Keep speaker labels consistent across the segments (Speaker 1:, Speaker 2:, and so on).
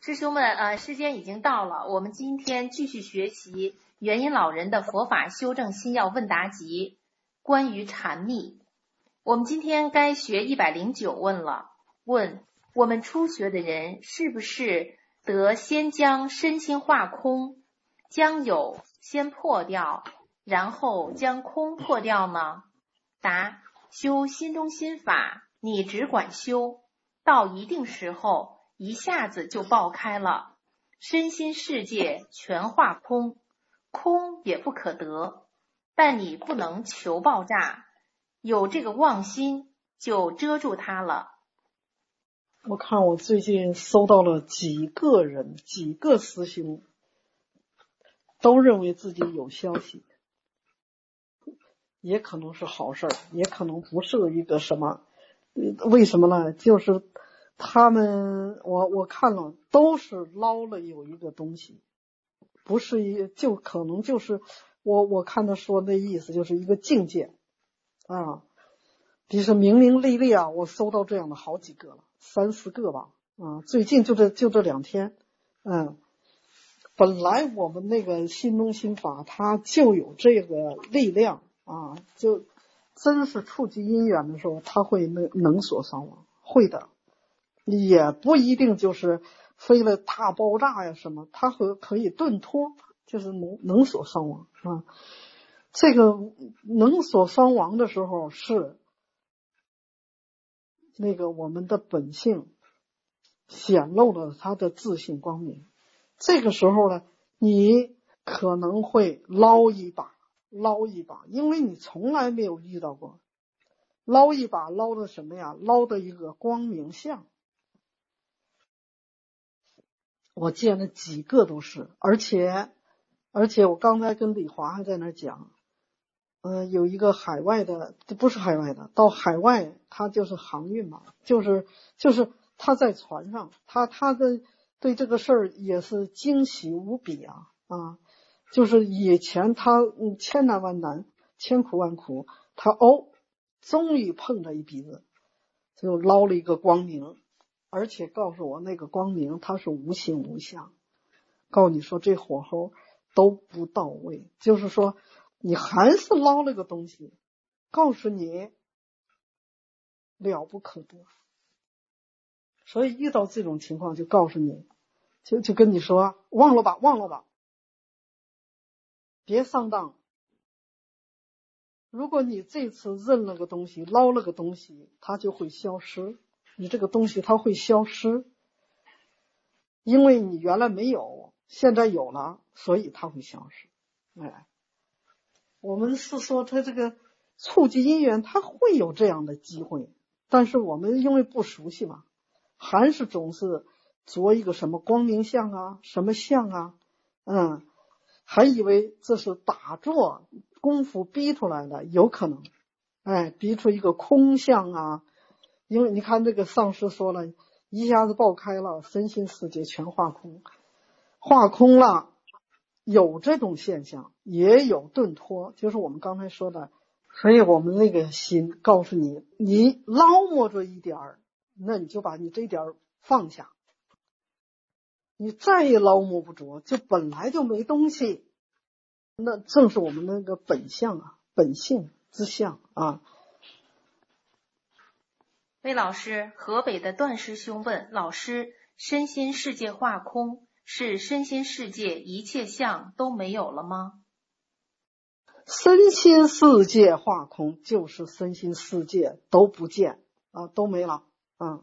Speaker 1: 师兄们，时间已经到了，我们今天继续学习元音老人的佛法修正心要问答集，关于禅密。我们今天该学109问了。问：我们初学的人是不是得先将身心化空，将有先破掉，然后将空破掉呢？答：修心中心法，你只管修，到一定时候一下子就爆开了，身心世界全化空，空也不可得，但你不能求爆炸，有这个妄心就遮住它了。
Speaker 2: 我看我最近收到了几个师兄都认为自己有消息，也可能是好事儿，也可能不是一个什么。为什么呢？就是他们我看了都是捞了有一个东西，不是就可能就是我看他说的意思就是一个境界啊。比如说明明历历啊，我收到这样的好几个了，3、4个吧啊，最近就这2天。本来我们那个心中心法它就有这个力量啊，就真是触及因缘的时候，它会能所伤亡，会的，也不一定就是非了大爆炸呀什么，它可以顿脱，就是能所伤亡啊。这个能所伤亡的时候是那个我们的本性显露了它的自信光明，这个时候呢，你可能会捞一把，因为你从来没有遇到过。捞一把捞的什么呀？捞的一个光明相。我见了几个都是，而且我刚才跟李华还在那讲，有一个海外的，不是海外的，到海外他就是航运嘛，就是他在船上，他的对这个事儿也是惊喜无比啊，就是以前他千难万难，千苦万苦，他终于碰着一鼻子，就捞了一个光明，而且告诉我那个光明它是无形无相，告诉你说这火候都不到位，就是说你还是捞了个东西，告诉你了不可得。所以遇到这种情况就告诉你，就跟你说忘了吧，别上当。如果你这次认了个东西，捞了个东西，它就会消失，你这个东西它会消失，因为你原来没有，现在有了，所以它会消失。我们是说它这个触及因缘，它会有这样的机会，但是我们因为不熟悉嘛，还是总是着一个什么光明相啊，什么相啊，还以为这是打坐功夫逼出来的，有可能，逼出一个空相啊。因为你看这个上师说了，一下子爆开了，身心世界全化空，化空了，有这种现象，也有顿脱，就是我们刚才说的。所以我们那个心告诉你，你捞摸着一点儿，那你就把你这一点儿放下，你再也捞摸不着，就本来就没东西，那正是我们那个本相啊，本性之相啊。
Speaker 1: 魏老师，河北的段师兄问老师：身心世界化空，是身心世界一切相都没有了吗？
Speaker 2: 身心世界化空，就是身心世界都不见啊，都没了啊。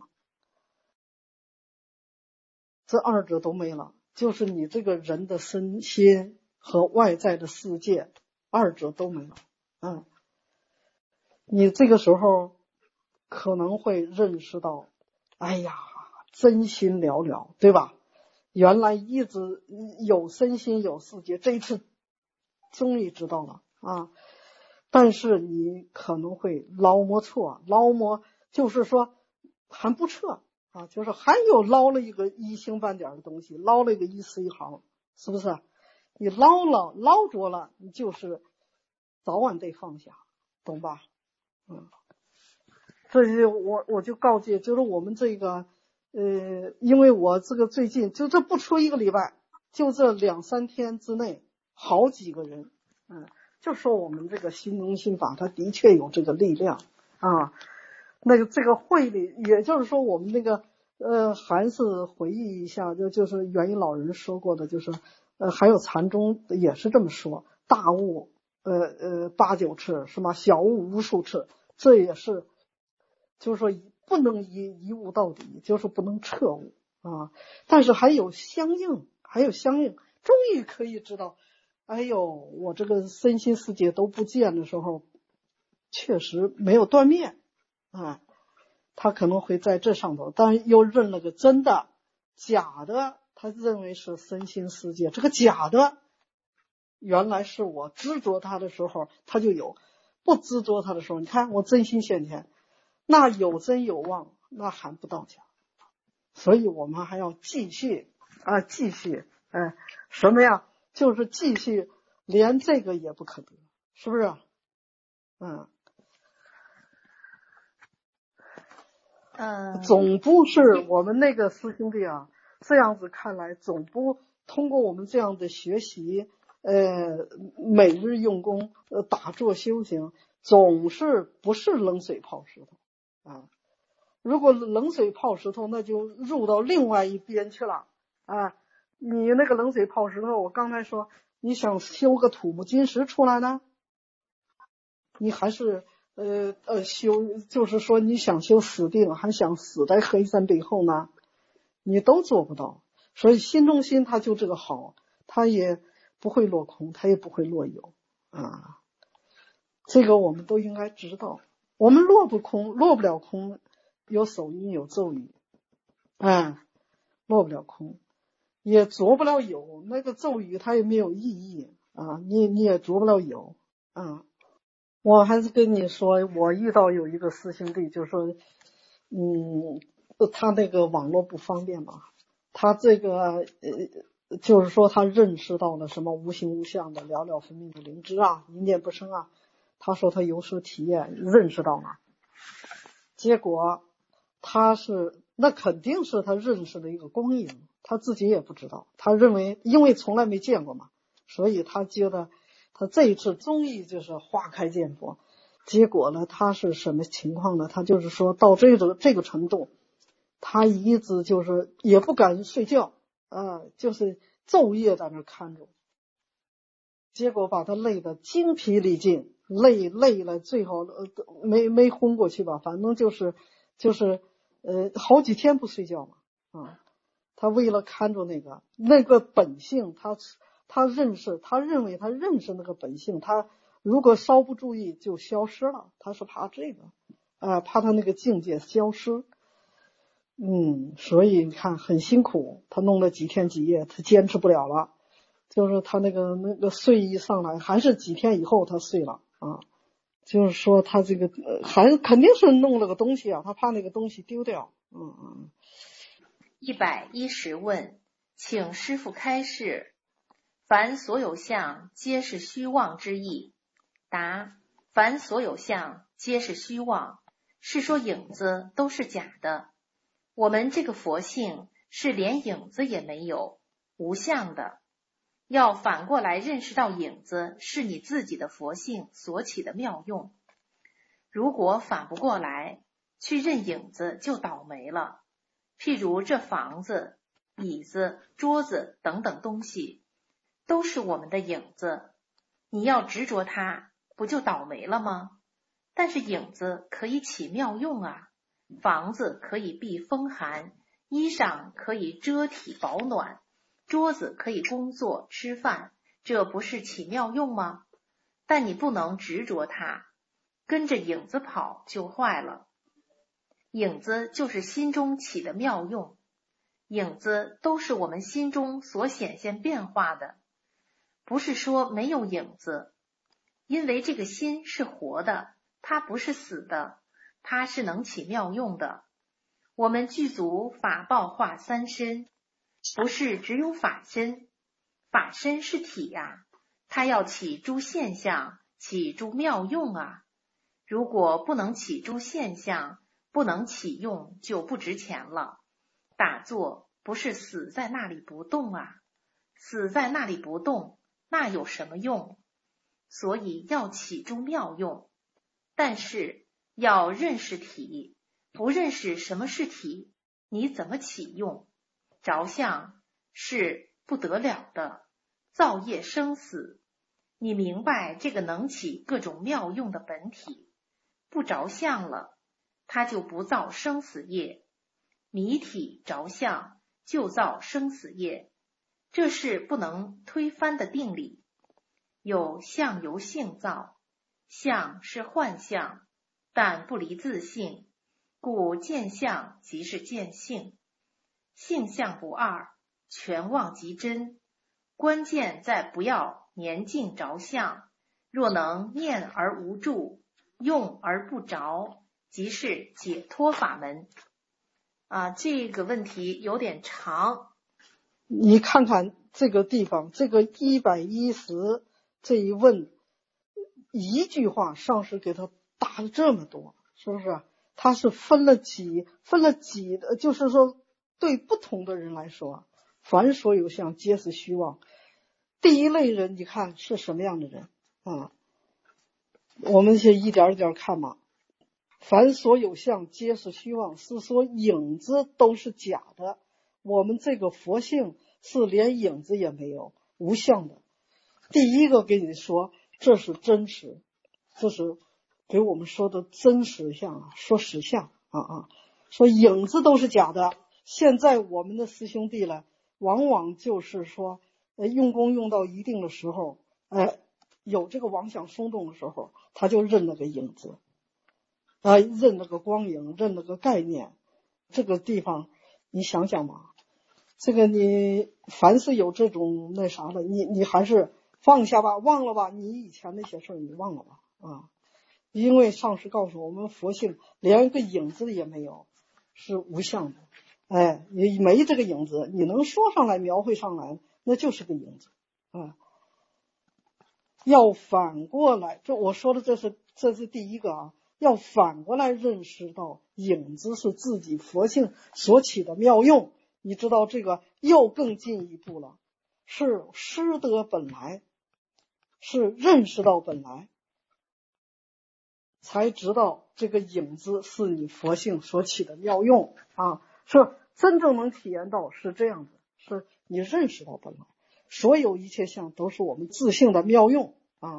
Speaker 2: 这二者都没了，就是你这个人的身心和外在的世界，二者都没了。你这个时候可能会认识到，哎呀，真心寥寥，对吧？原来一直有身心有世界，这一次终于知道了啊。但是你可能会捞摸错，捞摸就是说还不撤啊，就是还有捞了一个一星半点的东西，捞了一个一丝一毫，是不是？你捞着了，你就是早晚得放下，懂吧？这是我就告诫，就是我们这个因为我这个最近就这不出1个礼拜，就这2、3天之内，好几个人，就说我们这个心中心法，它的确有这个力量啊。那个这个会里，也就是说我们那个还是回忆一下，就是元音老人说过的，就是还有禅宗也是这么说，大悟8、9次是吗？小悟无数次，这也是就是说不能一悟到底，就是不能彻悟啊。但是还有相应，终于可以知道，哎呦，我这个身心世界都不见的时候，确实没有断灭啊。他可能会在这上头，但又认了个真的，假的，他认为是身心世界。这个假的，原来是我执着他的时候，他就有；不执着他的时候，你看我真心现前，那有真有妄，那还不到假。所以我们还要继续，什么呀？就是继续，连这个也不可得，是不是？总不是我们那个师兄弟啊，这样子看来，总不通过我们这样的学习，每日用功，打坐修行，总是不是冷水泡石头啊？如果冷水泡石头，那就入到另外一边去了啊！你那个冷水泡石头，我刚才说，你想修个土木金石出来呢，你还是修，就是说你想修死定，还想死在黑山背后呢，你都做不到。所以心中心它就这个好，它也不会落空，它也不会落有啊。这个我们都应该知道。我们落不了空，有手印有咒语，落不了空，也着不了有。那个咒语它也没有意义啊，你也着不了有啊。我还是跟你说，我遇到有一个师兄弟，就说，他那个网络不方便嘛，他这个就是说他认识到了什么无形无相的了了分明的灵知啊，一念不生啊，他说他有所体验，认识到了，结果那肯定是他认识的一个光影，他自己也不知道，他认为因为从来没见过嘛，所以他觉得他这一次终于就是花开见佛。结果呢，他是什么情况呢？他就是说到这个程度，他一直就是也不敢睡觉就是昼夜在那看着，结果把他累得精疲力尽，累了，最后没昏过去吧，反正就是好几天不睡觉嘛他为了看着那个本性，他认为他认识那个本性，他如果稍不注意就消失了，他是怕这个怕他那个境界消失。所以你看很辛苦，他弄了几天几夜，他坚持不了了，就是他那个睡意上来，还是几天以后他睡了就是说他这个还肯定是弄了个东西他怕那个东西丢掉。
Speaker 1: 110问，请师父开示，凡所有相皆是虚妄之意。答：凡所有相皆是虚妄，是说影子都是假的。我们这个佛性是连影子也没有，无相的。要反过来认识到影子是你自己的佛性所起的妙用。如果反不过来，去认影子就倒霉了。譬如这房子、椅子、桌子等等东西，都是我们的影子，你要执着它，不就倒霉了吗？但是影子可以起妙用啊，房子可以避风寒，衣裳可以遮体保暖，桌子可以工作吃饭，这不是起妙用吗？但你不能执着它，跟着影子跑就坏了。影子就是心中起的妙用，影子都是我们心中所显现变化的，不是说没有影子，因为这个心是活的，它不是死的，它是能起妙用的。我们具足法报化三身，不是只有法身，法身是体呀，它要起诸现象，起诸妙用啊。如果不能起诸现象，不能起用，就不值钱了。 打坐不是死在那里不动啊，死在那里不动，那有什么用？所以要起诸妙用，但是要认识体，不认识什么是体，你怎么起用？着相是不得了的，造业生死。你明白这个能起各种妙用的本体，不着相了，它就不造生死业。迷体着相就造生死业，这是不能推翻的定理。有相由性造，相是幻象，但不离自性，故见相即是见性。性相不二，全妄即真。关键在不要年境着相，若能念而无住，用而不着，即是解脱法门。这个问题有点长。
Speaker 2: 你看看这个地方，这个110这一问，一句话上师给他答了这么多，是不是？他是分了几的，就是说对不同的人来说，凡所有相皆是虚妄。第一类人你看是什么样的人啊？我们先一点一点看嘛。凡所有相皆是虚妄，是说影子都是假的，我们这个佛性是连影子也没有，无相的。第一个给你说这是真实，这是给我们说的真实相啊，说实相说影子都是假的。现在我们的师兄弟呢，往往就是说用功用到一定的时候，有这个妄想松动的时候，他就认那个影子认那个光影，认那个概念。这个地方你想想嘛，这个你凡是有这种那啥的，你还是放下吧，忘了吧，你以前那些事儿你忘了吧因为上师告诉我们，佛性连个影子也没有，是无相的。你没这个影子，你能说上来描绘上来，那就是个影子要反过来，这我说的这是第一个要反过来认识到影子是自己佛性所起的妙用。你知道这个又更进一步了，是识得本来，是认识到本来，才知道这个影子是你佛性所起的妙用是真正能体验到是这样子，是你认识到本来，所有一切相都是我们自性的妙用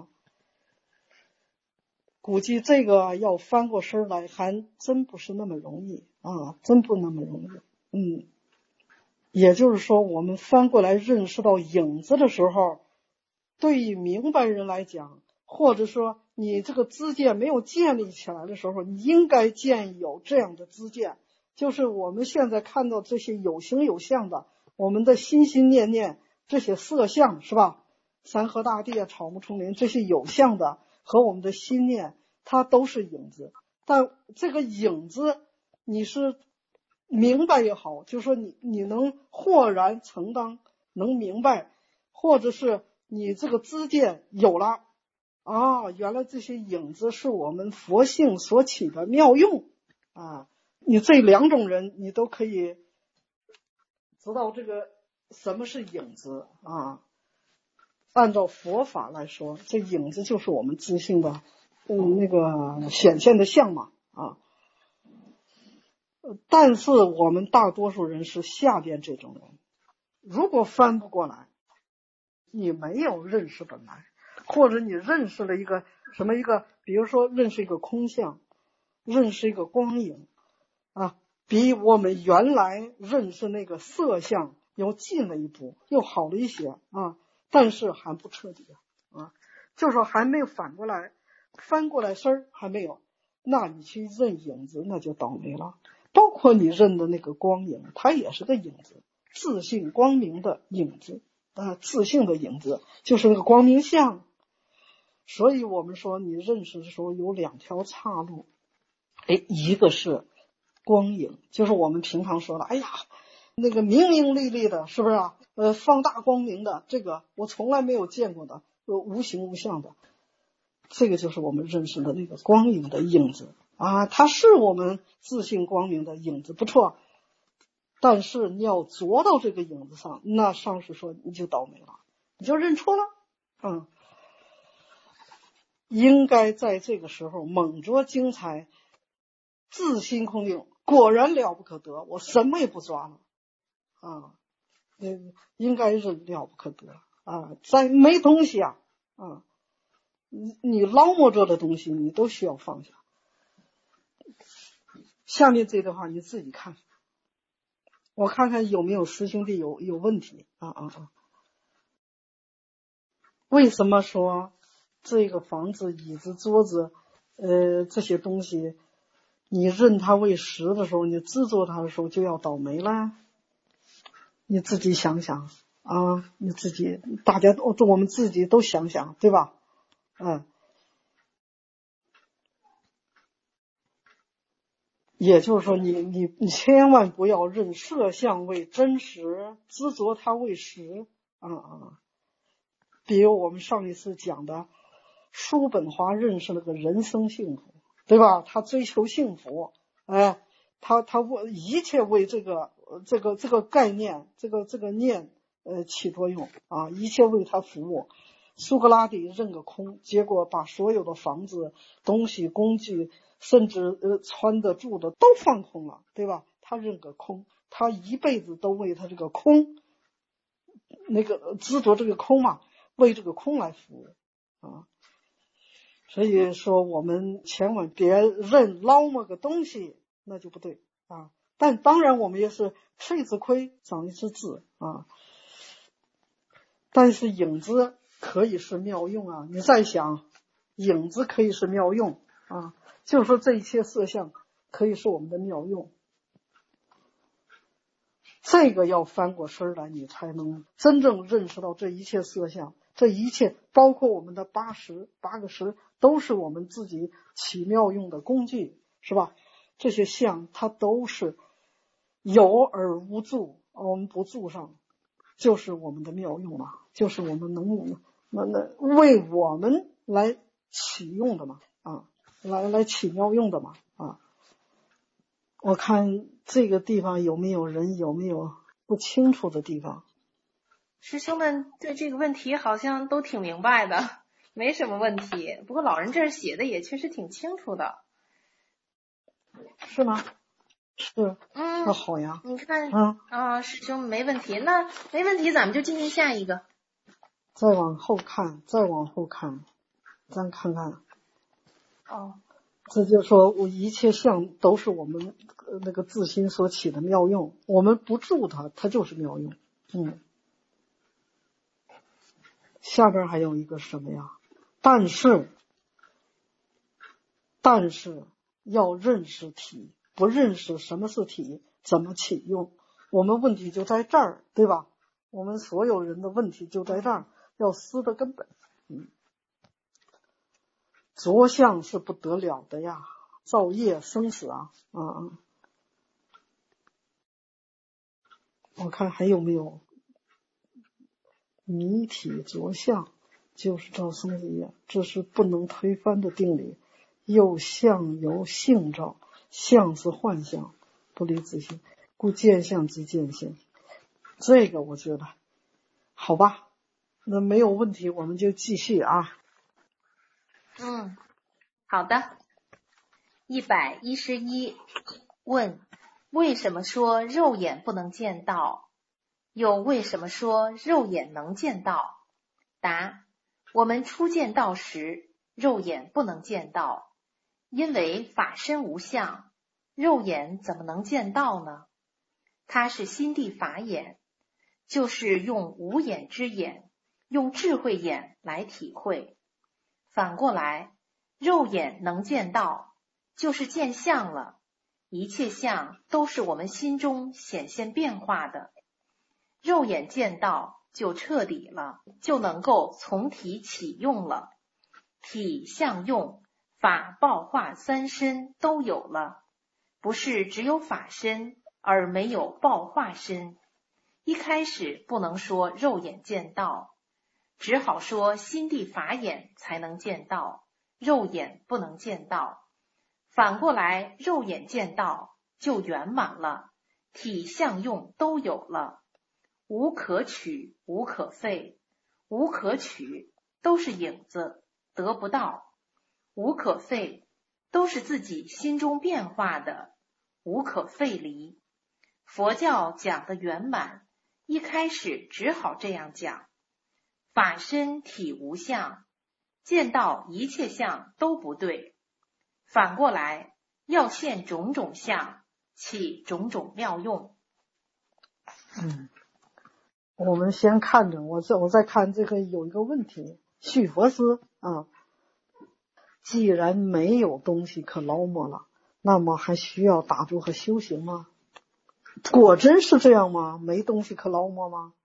Speaker 2: 估计这个要翻过身来还真不是那么容易真不那么容易。也就是说我们翻过来认识到影子的时候，对于明白人来讲，或者说你这个知见没有建立起来的时候，你应该建有这样的知见，就是我们现在看到这些有形有相的，我们的心心念念这些色相是吧，山河大地草木丛林这些有相的和我们的心念，它都是影子。但这个影子你是明白也好，就是说你能豁然承当，能明白，或者是你这个知见有了原来这些影子是我们佛性所起的妙用你这两种人你都可以知道这个什么是影子按照佛法来说，这影子就是我们自性的那个显现的相嘛但是我们大多数人是下边这种人，如果翻不过来，你没有认识本来，或者你认识了一个什么比如说认识一个空相，认识一个光影比我们原来认识那个色相又进了一步，又好了一些但是还不彻底就是说还没有反过来翻过来身儿还没有，那你去认影子那就倒霉了。包括你认的那个光影，它也是个影子，自性光明的影子自性的影子就是那个光明相。所以我们说你认识的时候有两条岔路一个是光影，就是我们平常说的那个明明丽丽的是不是放大光明的，这个我从来没有见过的无形无相的，这个就是我们认识的那个光影的影子它是我们自性光明的影子不错， 但是你要着到这个影子上，那上师说你就倒霉了，你就认错了。应该在这个时候猛着精彩，自心空定，果然了不可得，我什么也不抓了应该是了不可得在没东西你捞摸着的东西你都需要放下。下面这段话你自己看，我看看有没有师兄弟有问题为什么说这个房子、椅子、桌子这些东西你认它为实的时候，你执着它的时候就要倒霉了？你自己想想你自己大家我们自己都想想，对吧？也就是说你千万不要认色相为真实，执着它为实比如我们上一次讲的叔本华认识了个人生幸福，对吧？他追求幸福他一切为这个概念这个念起作用一切为他服务。苏格拉底认个空，结果把所有的房子、东西、工具，甚至穿的住的都放空了，对吧？他认个空，他一辈子都为他这个空那个执着这个空为这个空来服务所以说我们千万别认捞摸个东西，那就不对但当然我们也是吃一次亏长一次智但是影子可以是妙用你再想，影子可以是妙用就是说这一切色相可以是我们的妙用。这个要翻过身来，你才能真正认识到这一切色相，这一切包括我们的八个识都是我们自己起妙用的工具，是吧？这些相它都是有而无助，我们不住上就是我们的妙用就是我们能为我们来起用的来起妙用的我看这个地方有没有人有没有不清楚的地方？
Speaker 1: 师兄们对这个问题好像都挺明白的，没什么问题。不过老人这儿写的也确实挺清楚的。
Speaker 2: 是吗？是那好呀。
Speaker 1: 你看师兄没问题，那没问题咱们就进行下一个。
Speaker 2: 再往后看，咱看看这就是说一切相都是我们那个自心所起的妙用，我们不住它就是妙用下边还有一个什么呀？但是要认识体，不认识什么是体，怎么起用，我们问题就在这儿，对吧？我们所有人的问题就在这儿，要思的根本着相是不得了的呀，造业生死我看还有没有迷体着相就是造生死业，这是不能推翻的定理。又相由性造，相是幻象，不离自性，故见相即见性。这个我觉得好吧，那没有问题，我们就继续
Speaker 1: 好的。111问：为什么说肉眼不能见道？又为什么说肉眼能见道？答：我们初见道时，肉眼不能见道，因为法身无相，肉眼怎么能见道呢？它是心地法眼，就是用无眼之眼，用智慧眼来体会。反过来，肉眼能见道，就是见相了，一切相都是我们心中显现变化的。肉眼见道就彻底了，就能够从体起用了，体相用法报化三身都有了，不是只有法身而没有报化身。一开始不能说肉眼见道，只好说心地法眼才能见道，肉眼不能见道。反过来肉眼见道就圆满了， 体相用都有了，无可取，无可废。无可取都是影子，得不到；无可废都是自己心中变化的，无可废离。佛教讲的圆满，一开始只好这样讲：法身体无相，见到一切相都不对。反过来，要现种种相，起种种妙用。
Speaker 2: 我们先看着，我再看这个有一个问题，续佛思啊，既然没有东西可捞摸了，那么还需要打坐和修行吗？果真是这样吗？没东西可捞摸吗？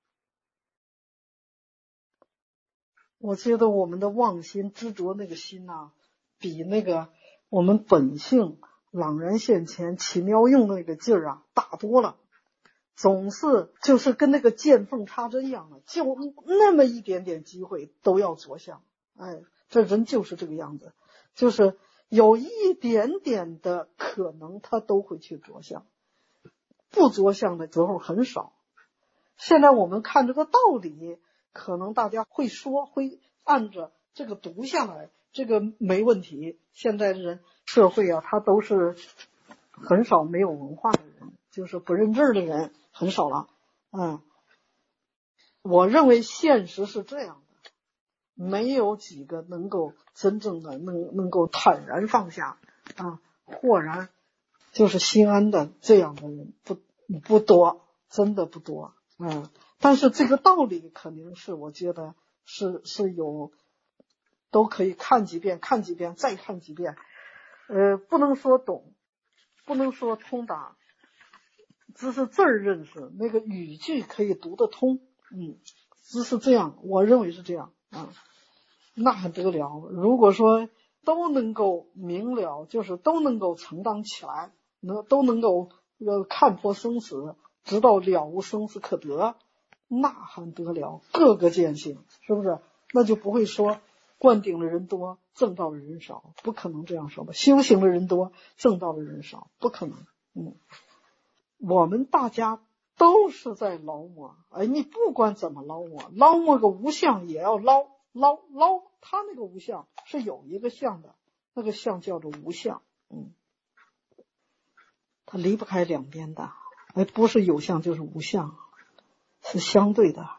Speaker 2: 我觉得我们的妄心执着那个心呐，比那个我们本性朗然现前起妙用那个劲儿啊大多了。总是就是跟那个见缝插针一样的，就那么一点点机会都要着相。这人就是这个样子，就是有一点点的可能他都会去着相，不着相的时候很少。现在我们看这个道理，可能大家会说，会按着这个读下来，这个没问题。现在的人社会啊，他都是很少没有文化的人，就是不认字的人很少了。我认为现实是这样的，没有几个能够真正的能够坦然放下豁然就是心安的这样的人不多，真的不多。但是这个道理肯定是我觉得是有，都可以看几遍再看几遍，不能说懂，不能说通达，只是字儿认识，那个语句可以读得通。只是这样，我认为是这样那还得了。如果说都能够明了，就是都能够承担起来，都能够看破生死，直到了无生死可得，那还得了，各个见性，是不是？那就不会说灌顶的人多，证道的人少，不可能这样说吧？修行的人多，证道的人少，不可能。我们大家都是在捞摸，你不管怎么捞摸个无相也要捞，他那个无相是有一个相的，那个相叫做无相，它离不开两边的，不是有相就是无相，是相对的。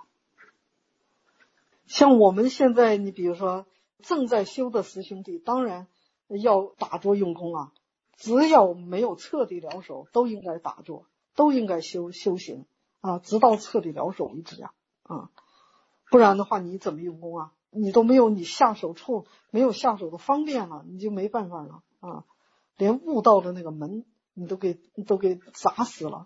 Speaker 2: 像我们现在，你比如说正在修的师兄弟，当然要打坐用功啊，只要没有彻底了手，都应该打坐，都应该修行直到彻底了手为止不然的话你怎么用功啊？你都没有你下手没有下手的方便了，你就没办法了连悟道的那个门你都给砸死了。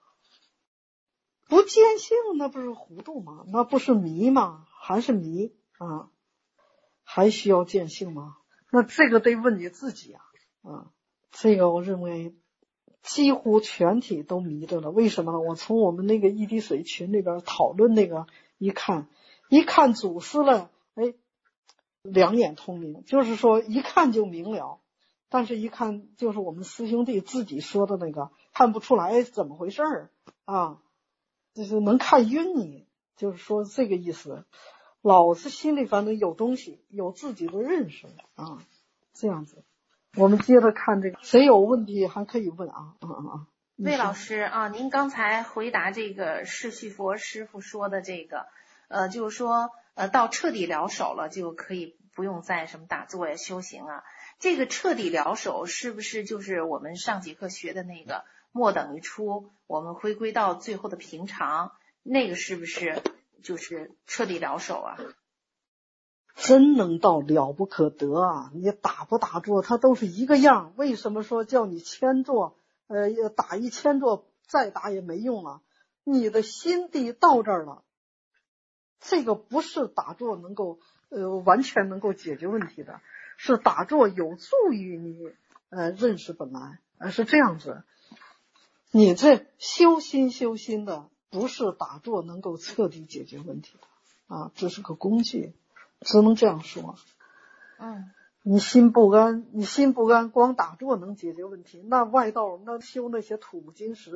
Speaker 2: 不见性那不是糊涂吗？那不是迷吗？还是迷还需要见性吗？那这个得问你自己这个我认为几乎全体都迷着了。为什么呢？我从我们那个一滴水群里边讨论那个一看祖师了，两眼通明，就是说一看就明了。但是一看就是我们师兄弟自己说的那个看不出来怎么回事就是能看晕你，就是说这个意思。老子心里反正有东西，有自己的认识这样子。我们接着看这个，谁有问题还可以问
Speaker 1: 魏老师您刚才回答这个释旭佛师傅说的这个就是说到彻底了手了就可以不用再什么打坐呀修行这个彻底了手是不是就是我们上几课学的那个末等于初，我们回归到最后的平常，那个是不是就是彻底了手
Speaker 2: 真能到了不可得你打不打坐它都是一个样。为什么说叫你千坐打1000坐再打也没用了？你的心地到这儿了，这个不是打坐能够完全能够解决问题的，是打坐有助于你认识本来是这样子。你这修心的不是打坐能够彻底解决问题的这是个工具，只能这样说。你心不安光打坐能解决问题？那外道那修那些土木金石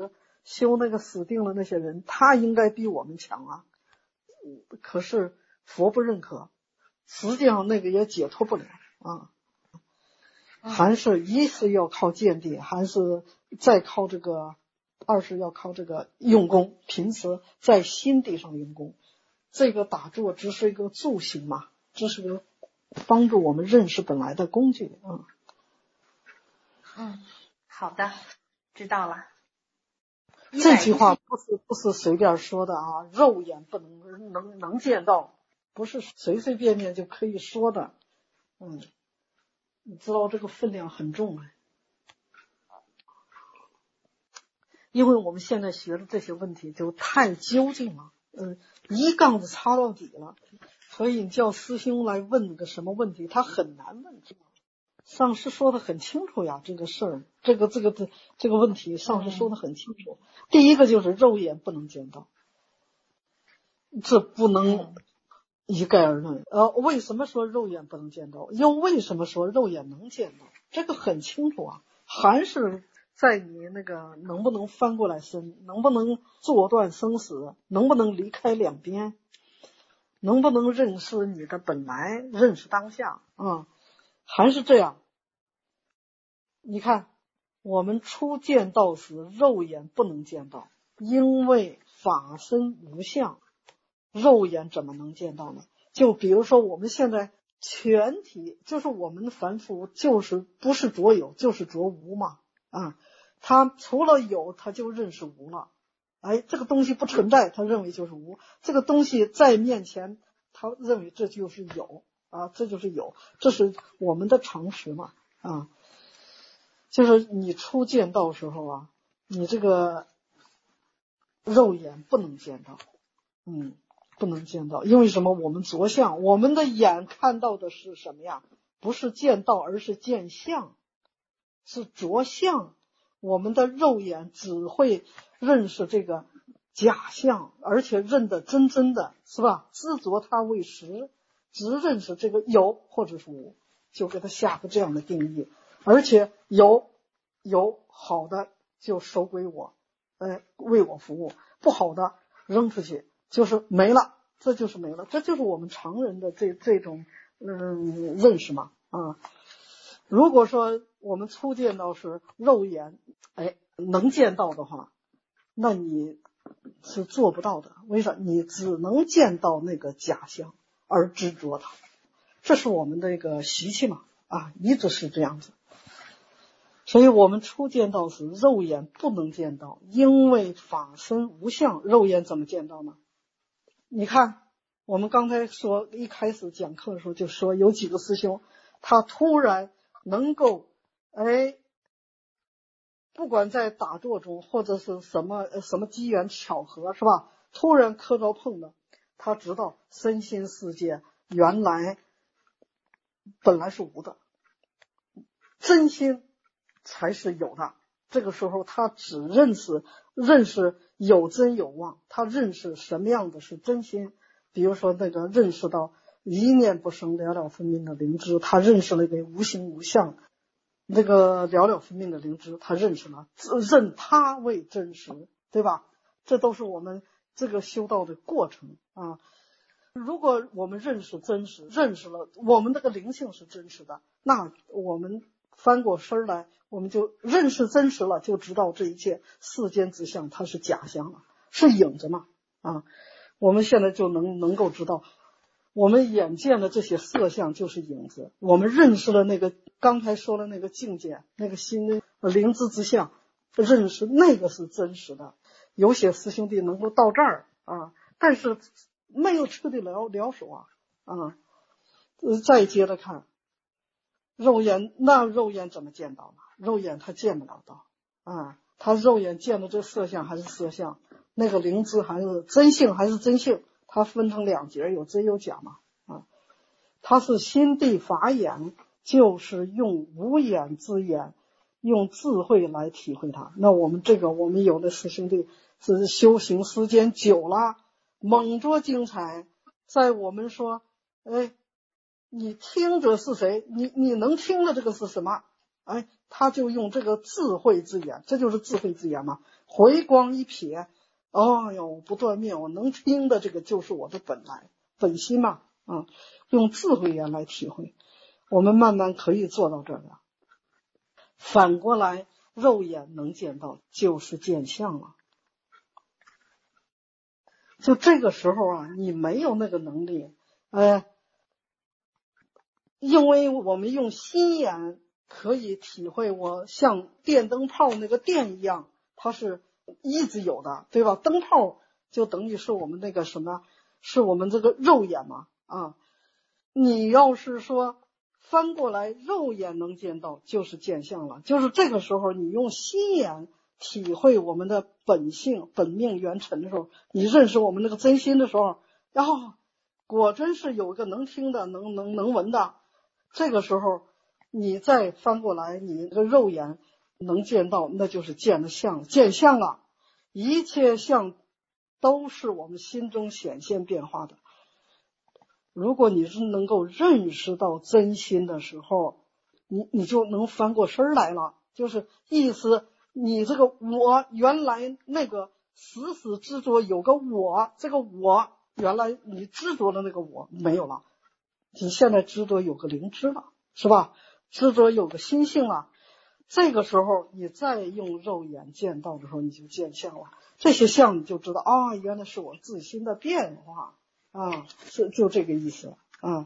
Speaker 2: 修那个死定了那些人，他应该比我们强啊。可是佛不认可，实际上那个也解脱不了啊。还是一是要靠见地，还是再靠这个，二是要靠这个用功，平时在心地上用功。这个打坐只是一个助行嘛，这是个帮助我们认识本来的工具啊。
Speaker 1: 好的，知道了。
Speaker 2: 这句话不是随便说的啊，肉眼不能见到，不是随随便便就可以说的。你知道这个分量很重啊。因为我们现在学的这些问题就太究竟了，一杠子插到底了，所以你叫师兄来问个什么问题，他很难问。上师说的很清楚呀，这个事儿，这个问题，上师说的很清楚。第一个就是肉眼不能见到，这不能一概而论。为什么说肉眼不能见到？又为什么说肉眼能见到？这个很清楚啊，还是在你那个能不能翻过来身，能不能坐断生死，能不能离开两边，能不能认识你的本来，认识当下啊。还是这样，你看我们初见道时肉眼不能见到，因为法身无相，肉眼怎么能见到呢？就比如说我们现在全体就是我们凡夫就是不是着有就是着无嘛啊，他除了有他就认识无了，这个东西不存在他认为就是无，这个东西在面前他认为这就是有啊，这就是有，这是我们的常识嘛啊。就是你初见到时候啊，你这个肉眼不能见到，不能见到，因为什么？我们着相，我们的眼看到的是什么呀？不是见到，而是见相，是着相。我们的肉眼只会认识这个假象，而且认得真的，是吧？执着它为实，只认识这个有或者是无，就给它下个这样的定义。而且有好的就收归我，为我服务，不好的扔出去，就是没了，这就是没了，这就是我们常人的这种认识嘛啊。如果说我们初见到是肉眼能见到的话，那你是做不到的。为啥？你只能见到那个假象而执着它，这是我们的一个习气嘛啊，一直是这样子。所以我们初见到时肉眼不能见到，因为法身无相，肉眼怎么见到呢？你看我们刚才说一开始讲课的时候就说有几个师兄他突然能够不管在打坐中或者是什么机缘巧合，是吧？突然磕着碰的，他知道身心世界原来本来是无的，真心才是有的。这个时候他只认识有真有妄，他认识什么样的是真心。比如说那个认识到一念不生了了分明的灵知，他认识了一个无形无相，那个了了分明的灵知他认识了，认他为真实，对吧？这都是我们这个修道的过程啊。如果我们认识真实，认识了我们这个灵性是真实的，那我们翻过身来，我们就认识真实了，就知道这一切世间之相它是假象了，是影子嘛啊。我们现在就能够知道，我们眼见的这些色相就是影子，我们认识了那个刚才说的那个境界，那个心的灵知之相，认识那个是真实的。有些师兄弟能够到这儿啊，但是没有彻底了手啊。再接着看肉眼，那肉眼怎么见到呢？肉眼他见不了到啊，他肉眼见的这色相还是色相，那个灵知还是真性还是真性，它分成两节，有真有假嘛啊。它是心地法眼，就是用无眼之眼，用智慧来体会它。那我们有的师兄弟是修行时间久了，猛着精彩，在我们说你听者是谁，你能听的这个是什么，他就用这个智慧之眼，这就是智慧之眼嘛， 回光一瞥，哦哟，不断灭，我能听的这个就是我的本来本心嘛，用智慧眼来体会，我们慢慢可以做到这个。反过来，肉眼能见到就是见相了。就这个时候啊，你没有那个能力，因为我们用心眼可以体会，我像电灯泡那个电一样，它是一直有的，对吧？灯泡就等于是我们那个什么，是我们这个肉眼嘛，你要是说翻过来肉眼能见到就是见相了，就是这个时候你用心眼体会我们的本性本命元辰的时候，你认识我们那个真心的时候，然后果真是有一个能听的能闻的，这个时候你再翻过来你那个肉眼能见到，那就是见了相，见相了，一切相都是我们心中显现变化的。如果你是能够认识到真心的时候，你就能翻过身来了，就是意思你这个我原来那个死执着有个我，这个我原来你执着的那个我没有了，你现在执着有个灵知了，是吧？执着有个心性了，这个时候你再用肉眼见到的时候，你就见相了，这些相你就知道啊，原来是我自心的变化是就这个意思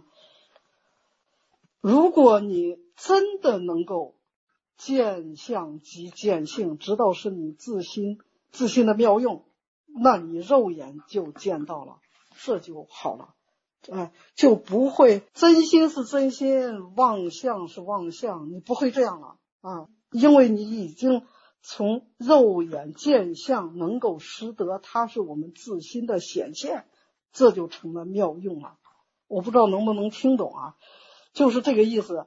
Speaker 2: 如果你真的能够见相即见性，知道是你自心的妙用，那你肉眼就见到了，这就好了，就不会真心是真心，妄相是妄相，你不会这样了因为你已经从肉眼见相能够识得它是我们自心的显现，这就成了妙用了。我不知道能不能听懂就是这个意思，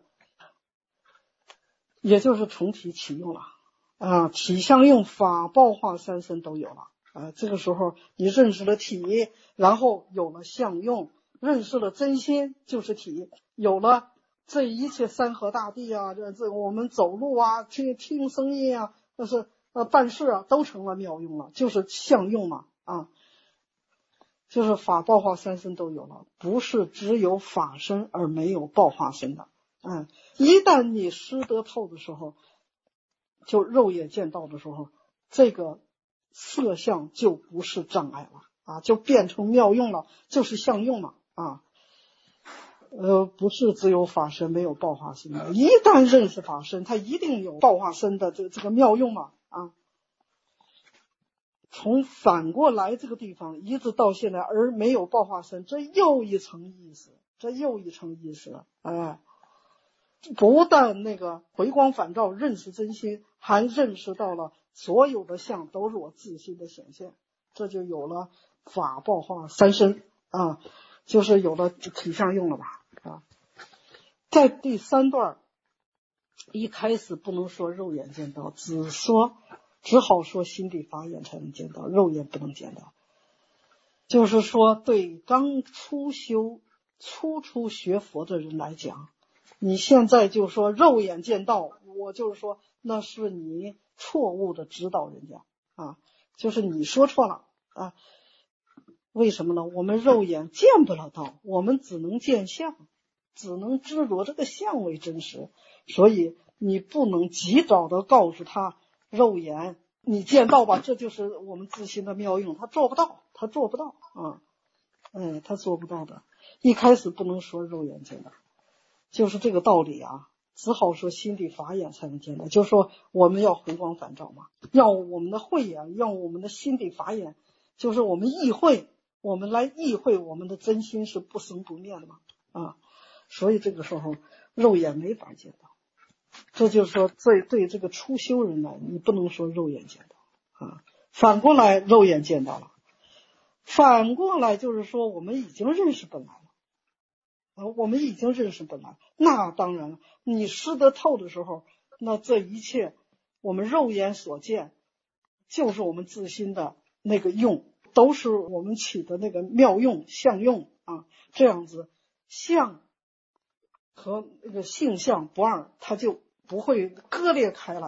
Speaker 2: 也就是重体起用了体相用法报化三身都有了这个时候你认识了体，然后有了相用，认识了真心就是体，有了这一切山河大地这我们走路去听声音就是办事都成了妙用了，就是相用嘛就是法报化三身都有了，不是只有法身而没有报化身的一旦你识得透的时候，就肉眼见到的时候，这个色相就不是障碍了就变成妙用了，就是相用了不是只有法身没有报化身的，一旦认识法身，它一定有报化身的这个妙用嘛从反过来这个地方一直到现在而没有报化身，这又一层意思不但那个回光返照认识真心，还认识到了所有的相都是我自心的显现，这就有了法报化三身就是有了体相用了吧在第三段一开始不能说肉眼见到，只好说心地法眼才能见到，肉眼不能见到。就是说对刚初初学佛的人来讲，你现在就说肉眼见到，我就是说那是你错误的指导人家就是你说错了为什么呢？我们肉眼见不了道，我们只能见相，只能执着这个相为真实，所以你不能及早的告诉他肉眼你见到吧，这就是我们自心的妙用，他做不到他做不到的。一开始不能说肉眼见到，就是这个道理只好说心地法眼才能见到，就是说我们要回光返照嘛，要我们的慧眼，要我们的心地法眼，就是我们我们来意会我们的真心是不生不灭的嘛所以这个时候肉眼没法见到，这就是说对这个初修人来，你不能说肉眼见到反过来肉眼见到了，反过来就是说我们已经认识本来了那当然了，你识得透的时候，那这一切我们肉眼所见就是我们自心的那个用，都是我们起的那个妙用相用这样子相和那个性相不二，它就不会割裂开来，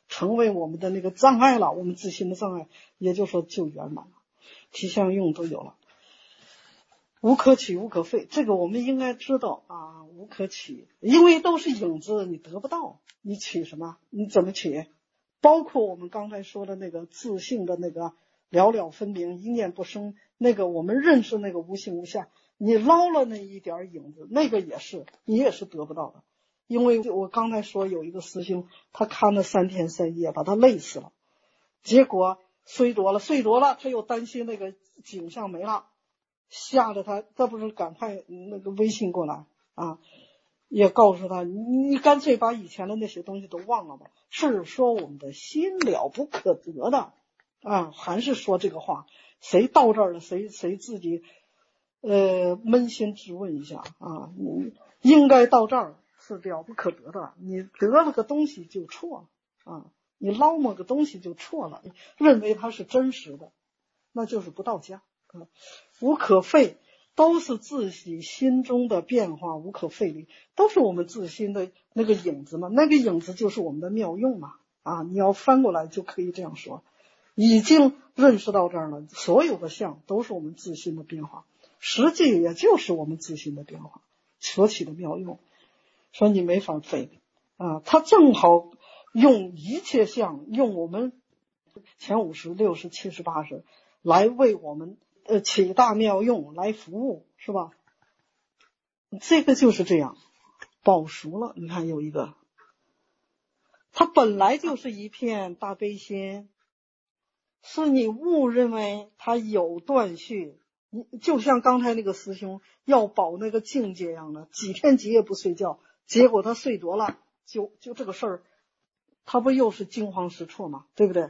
Speaker 2: 成为我们的那个障碍了，我们自心的障碍，也就是说就圆满了，体相用都有了。无可取无可废，这个我们应该知道啊，无可取，因为都是影子，你得不到，你取什么？你怎么取？包括我们刚才说的那个自性的那个了了分明，一念不生，那个我们认识那个无性无相，你捞了那一点影子，那个也是你也是得不到的。因为我刚才说有一个师兄，他看了3天3夜，把他累死了，结果睡着了，他又担心那个景象没了，吓得他，这不是赶快那个微信过来啊，也告诉他，你干脆把以前的那些东西都忘了吧。是说我们的心了不可得的啊，还是说这个话？谁到这儿了，谁自己扪心自问一下啊，你应该到这儿是了不可得的，你得了个东西就错了啊，你捞摸个东西就错了，认为它是真实的，那就是不到家啊。无可废都是自己心中的变化，无可废力都是我们自心的那个影子嘛，那个影子就是我们的妙用嘛啊，你要翻过来就可以这样说，已经认识到这儿了，所有的相都是我们自心的变化，实际也就是我们自心的变化所起的妙用，说你没法废啊，他正好用一切相，用我们前50、60、70、80来为我们起大妙用来服务，是吧？这个就是这样，保熟了。你看有一个，它本来就是一片大悲心，是你误认为它有断续。你就像刚才那个师兄要保那个境界一样的，几天几夜不睡觉，结果他睡着了，就这个事儿，他不又是惊慌失措吗？对不对？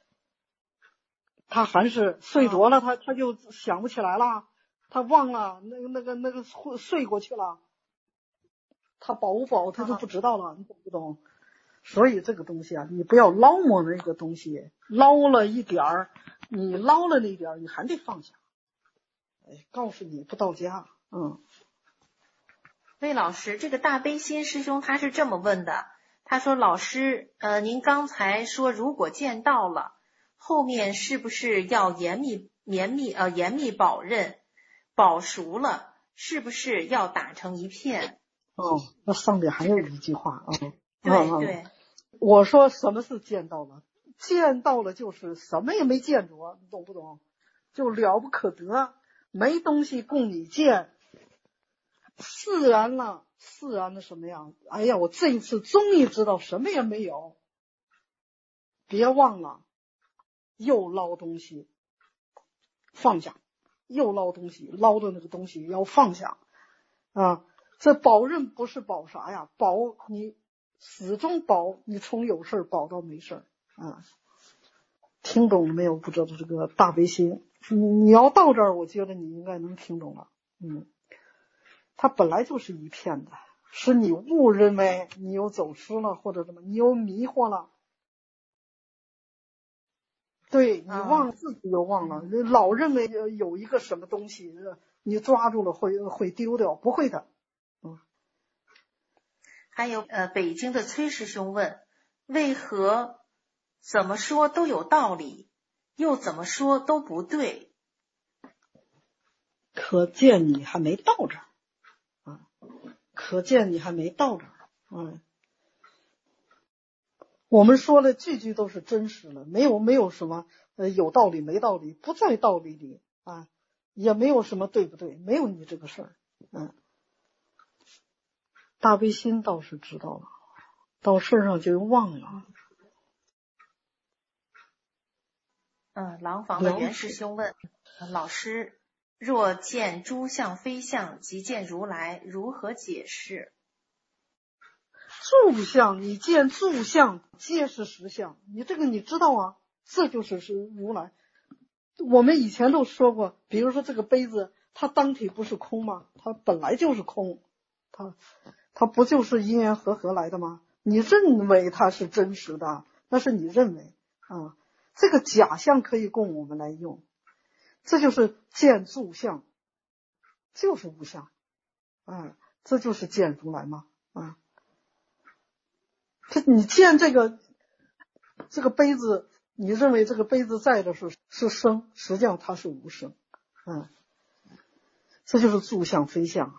Speaker 2: 他还是睡着了，他就想不起来了，他忘了那个睡过去了，他保不保他就不知道了，你懂不懂？所以这个东西啊，你不要捞摸那个东西，捞了一点儿，你捞了那点儿，你还得放下。哎，告诉你不到家，
Speaker 1: 魏老师，这个大悲心师兄他是这么问的，他说老师，您刚才说如果见到了，后面是不是要严密保认，保熟了，是不是要打成一片？
Speaker 2: 那上面还有一句话啊，
Speaker 1: 对，
Speaker 2: 我说什么是见到了？见到了就是什么也没见着，你懂不懂？就了不可得，没东西供你见，释然了什么样？哎呀，我这一次终于知道什么也没有。别忘了，又捞东西，放下，又捞东西，捞的那个东西要放下啊！这保任不是保啥呀？保你始终保你从有事保到没事啊！听懂了没有？不知道这个大悲心，你要到这儿，我觉得你应该能听懂了。它本来就是一片的，是你误认为你又走失了，或者什么，你又迷惑了。对，你忘了自己又忘了，老认为有一个什么东西，你抓住了会丢掉，不会的。
Speaker 1: 还有北京的崔师兄问，为何怎么说都有道理，又怎么说都不对？
Speaker 2: 可见你还没到这儿啊！可见你还没到这儿。我们说的句句都是真实的，没有什么有道理没道理，不在道理里啊，也没有什么对不对，没有你这个事儿。大悲心倒是知道了，到事儿上就忘了。
Speaker 1: 廊坊的袁师兄问老师，若见诸相非相，即见如来，如何解释？
Speaker 2: 诸相，你见诸相皆是实相，你这个你知道啊，这就是如来。我们以前都说过，比如说这个杯子，它当体不是空吗？它本来就是空，它不就是因缘和来的吗？你认为它是真实的，那是你认为啊。这个假象可以供我们来用，这就是见诸相，就是无相，这就是见如来嘛。这你见这个这个杯子，你认为这个杯子在的是生，实际上它是无生。这就是住相非相。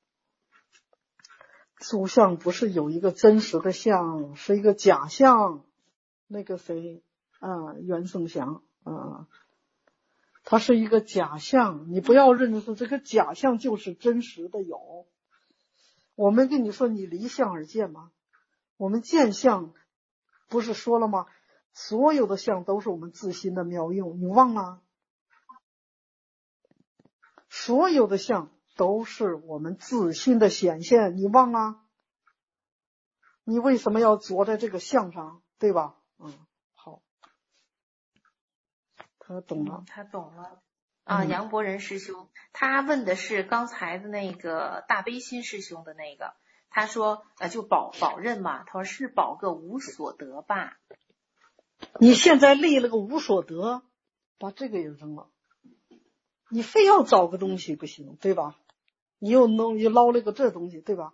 Speaker 2: 住相不是有一个真实的相，是一个假相。那个谁袁胜祥它是一个假象，你不要认识这个假象就是真实的有。我们跟你说，你离相而见吗？我们见相不是说了吗？所有的相都是我们自心的妙用，你忘了？所有的相都是我们自心的显现，你忘了？你为什么要着在这个相上，对吧？好，他懂了。
Speaker 1: 他懂了。
Speaker 2: 杨
Speaker 1: 伯仁师兄，他问的是刚才的那个大悲心师兄的那个，他说就保任嘛，他说是保个无所得吧。
Speaker 2: 你现在立了个无所得，把这个也扔了，你非要找个东西不行，对吧？你又捞了个这东西，对吧？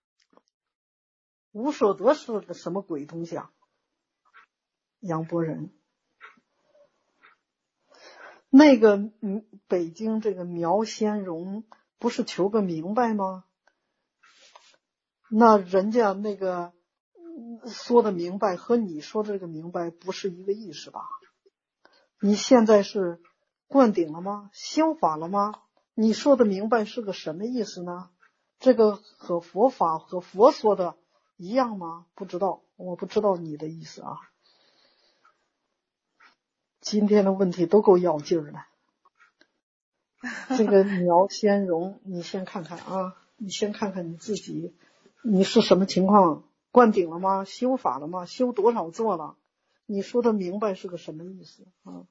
Speaker 2: 无所得是个什么鬼东西啊？杨伯仁，那个北京这个苗先荣不是求个明白吗？那人家那个说的明白和你说的这个明白不是一个意思吧？你现在是灌顶了吗？修法了吗？你说的明白是个什么意思呢？这个和佛法和佛说的一样吗？不知道，我不知道你的意思啊。今天的问题都够要劲儿的。这个苗先荣，你先看看啊，你先看看你自己，你是什么情况？灌顶了吗？修法了吗？修多少座了？你说的明白是个什么意思啊？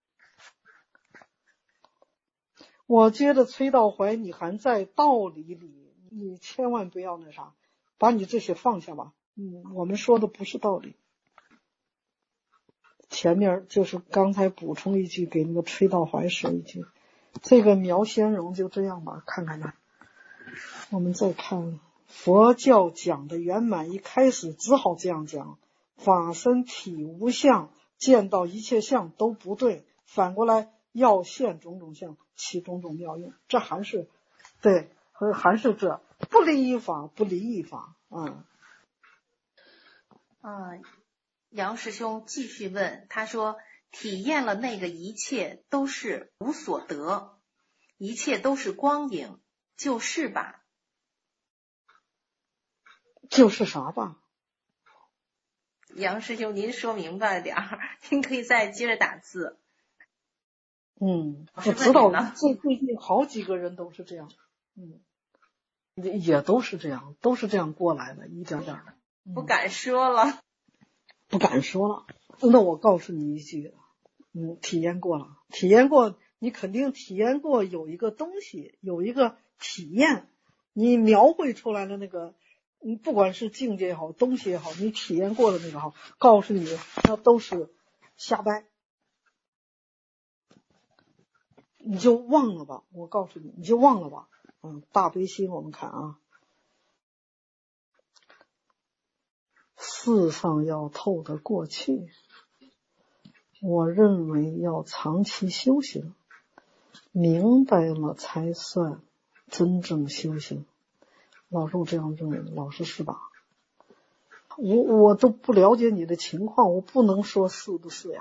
Speaker 2: 我觉得崔道怀你还在道理里，你千万不要那啥，把你这些放下吧。我们说的不是道理。前面就是刚才补充一句，给那个崔道怀说一句，这个苗先荣就这样吧，看看吧。我们再看佛教讲的圆满，一开始只好这样讲，法身体无相，见到一切相都不对，反过来要现种种相，起种种妙用，这还是对，还是这不离一法，不离一法。
Speaker 1: 杨师兄继续问，他说体验了那个一切都是无所得，一切都是光影，就是吧？
Speaker 2: 就是啥吧？
Speaker 1: 杨师兄您说明白点儿，您可以再接着打字。
Speaker 2: 我知道最近好几个人都是这样，也都是这样，都是这样过来的，一点点的。
Speaker 1: 不敢说了。
Speaker 2: 不敢说了。那我告诉你一句，体验过了，体验过，你肯定体验过有一个东西，有一个体验，你描绘出来的那个，不管是境界也好，东西也好，你体验过的那个好，告诉你那都是瞎掰，你就忘了吧。我告诉你，你就忘了吧。大悲心我们看啊，世上要透得过去，我认为要长期修行，明白了才算真正修行。老师我这样认为，老师是吧？我都不了解你的情况，我不能说是不是呀。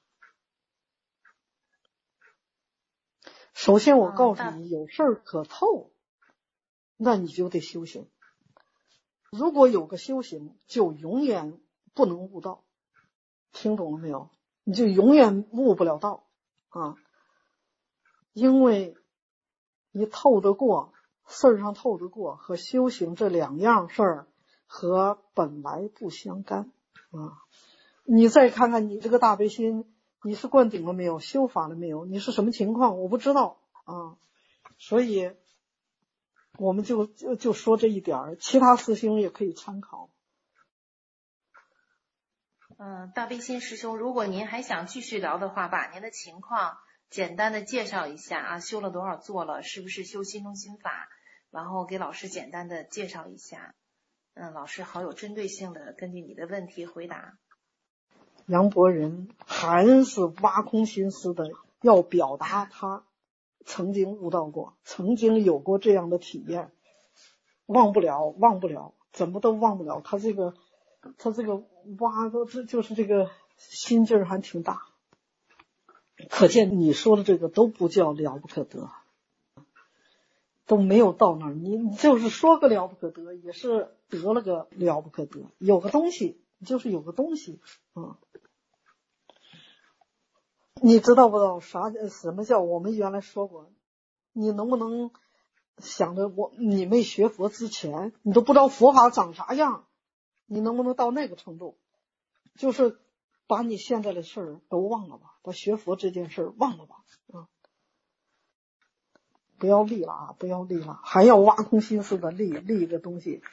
Speaker 2: 首先我告诉你，有事儿可透，那你就得修行。如果有个修行，就永远不能悟道，听懂了没有？你就永远悟不了道啊！因为你透得过，事儿上透得过，和修行这两样事儿和本来不相干啊！你再看看你这个大悲心，你是灌顶了没有？修法了没有？你是什么情况？我不知道啊！所以我们就说这一点，其他师兄也可以参考。
Speaker 1: 大悲心师兄，如果您还想继续聊的话，把您的情况简单的介绍一下啊，修了多少座了，是不是修心中心法，然后给老师简单的介绍一下。老师好有针对性的根据你的问题回答。
Speaker 2: 杨伯仁还是挖空心思的要表达他曾经悟到过，曾经有过这样的体验，忘不了，怎么都忘不了。他这个挖的，这就是这个心劲儿还挺大。可见你说的这个都不叫了不可得，都没有到那儿。你就是说个了不可得，也是得了个了不可得，有个东西就是有个东西。你知道不知道什么叫？我们原来说过，你能不能想着你没学佛之前，你都不知道佛法长啥样，你能不能到那个程度？就是把你现在的事儿都忘了吧，把学佛这件事儿忘了吧。不要立了啊，不要立了，还要挖空心思的立一个东西。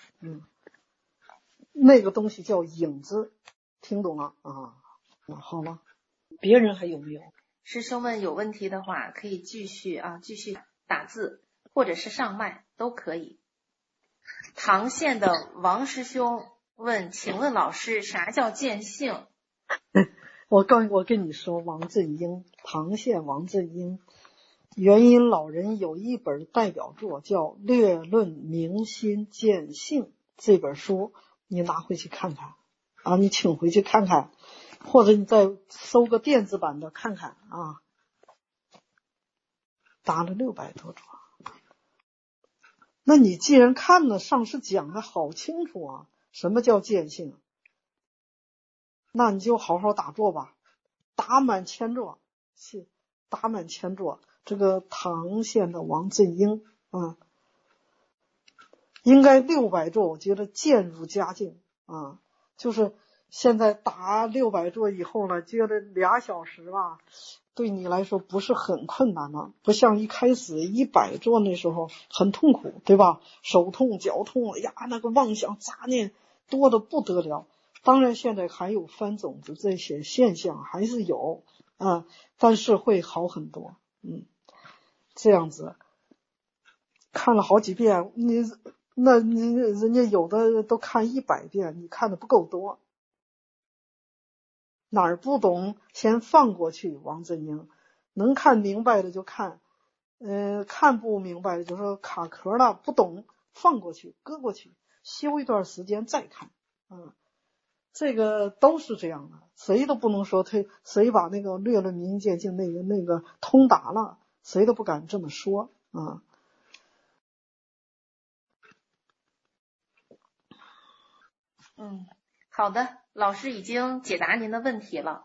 Speaker 2: 那个东西叫影子，听懂了啊？好了，别人还有没有？
Speaker 1: 师兄们有问题的话，可以继续打字，或者是上麦都可以。唐县的王师兄问，请问老师，啥叫见性？
Speaker 2: 我跟你说，王振英，唐县王振英，元音老人有一本代表作叫《略论明心见性》，这本书你拿回去看看啊，你请回去看看，或者你再搜个电子版的看看啊。打了600多桩。那你既然看了，上师讲的好清楚啊，什么叫见性？那你就好好打坐吧，打满1000坐，打满1000坐。这个唐县的王振英啊，应该600座，我觉得渐入佳境啊。就是现在打600座以后呢，觉得2小时吧，对你来说不是很困难了，不像一开始100座那时候很痛苦，对吧？手痛脚痛呀，那个妄想杂念多得不得了。当然现在还有翻种子这些现象还是有啊，但是会好很多。这样子看了好几遍，人家有的都看100遍，你看的不够多。哪儿不懂先放过去，王振英能看明白的就看，看不明白的就说卡壳了，不懂放过去，搁过去，休一段时间再看。这个都是这样的，谁都不能说谁把那个略论明见性那个通达了，谁都不敢这么说啊。
Speaker 1: 好的，老师已经解答您的问题了。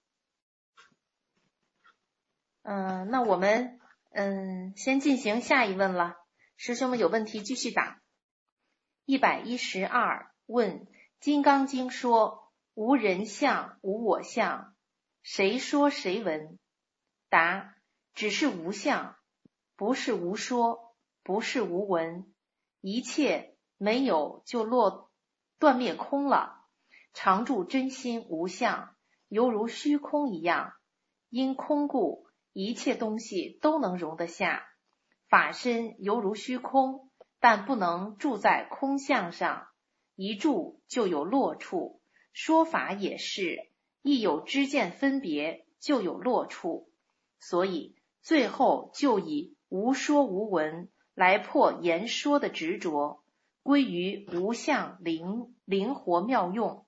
Speaker 1: 那我们先进行下一问了。师兄们有问题继续打。112问，金刚经说无人相无我相，谁说谁闻？答，只是无相，不是无说，不是无闻，一切没有就断灭空了。常住真心无相，犹如虚空一样，因空故一切东西都能容得下。法身犹如虚空，但不能住在空相上，一住就有落处。说法也是，一有知见分别就有落处，所以最后就以无说无闻来破言说的执着，归于无相灵活妙用。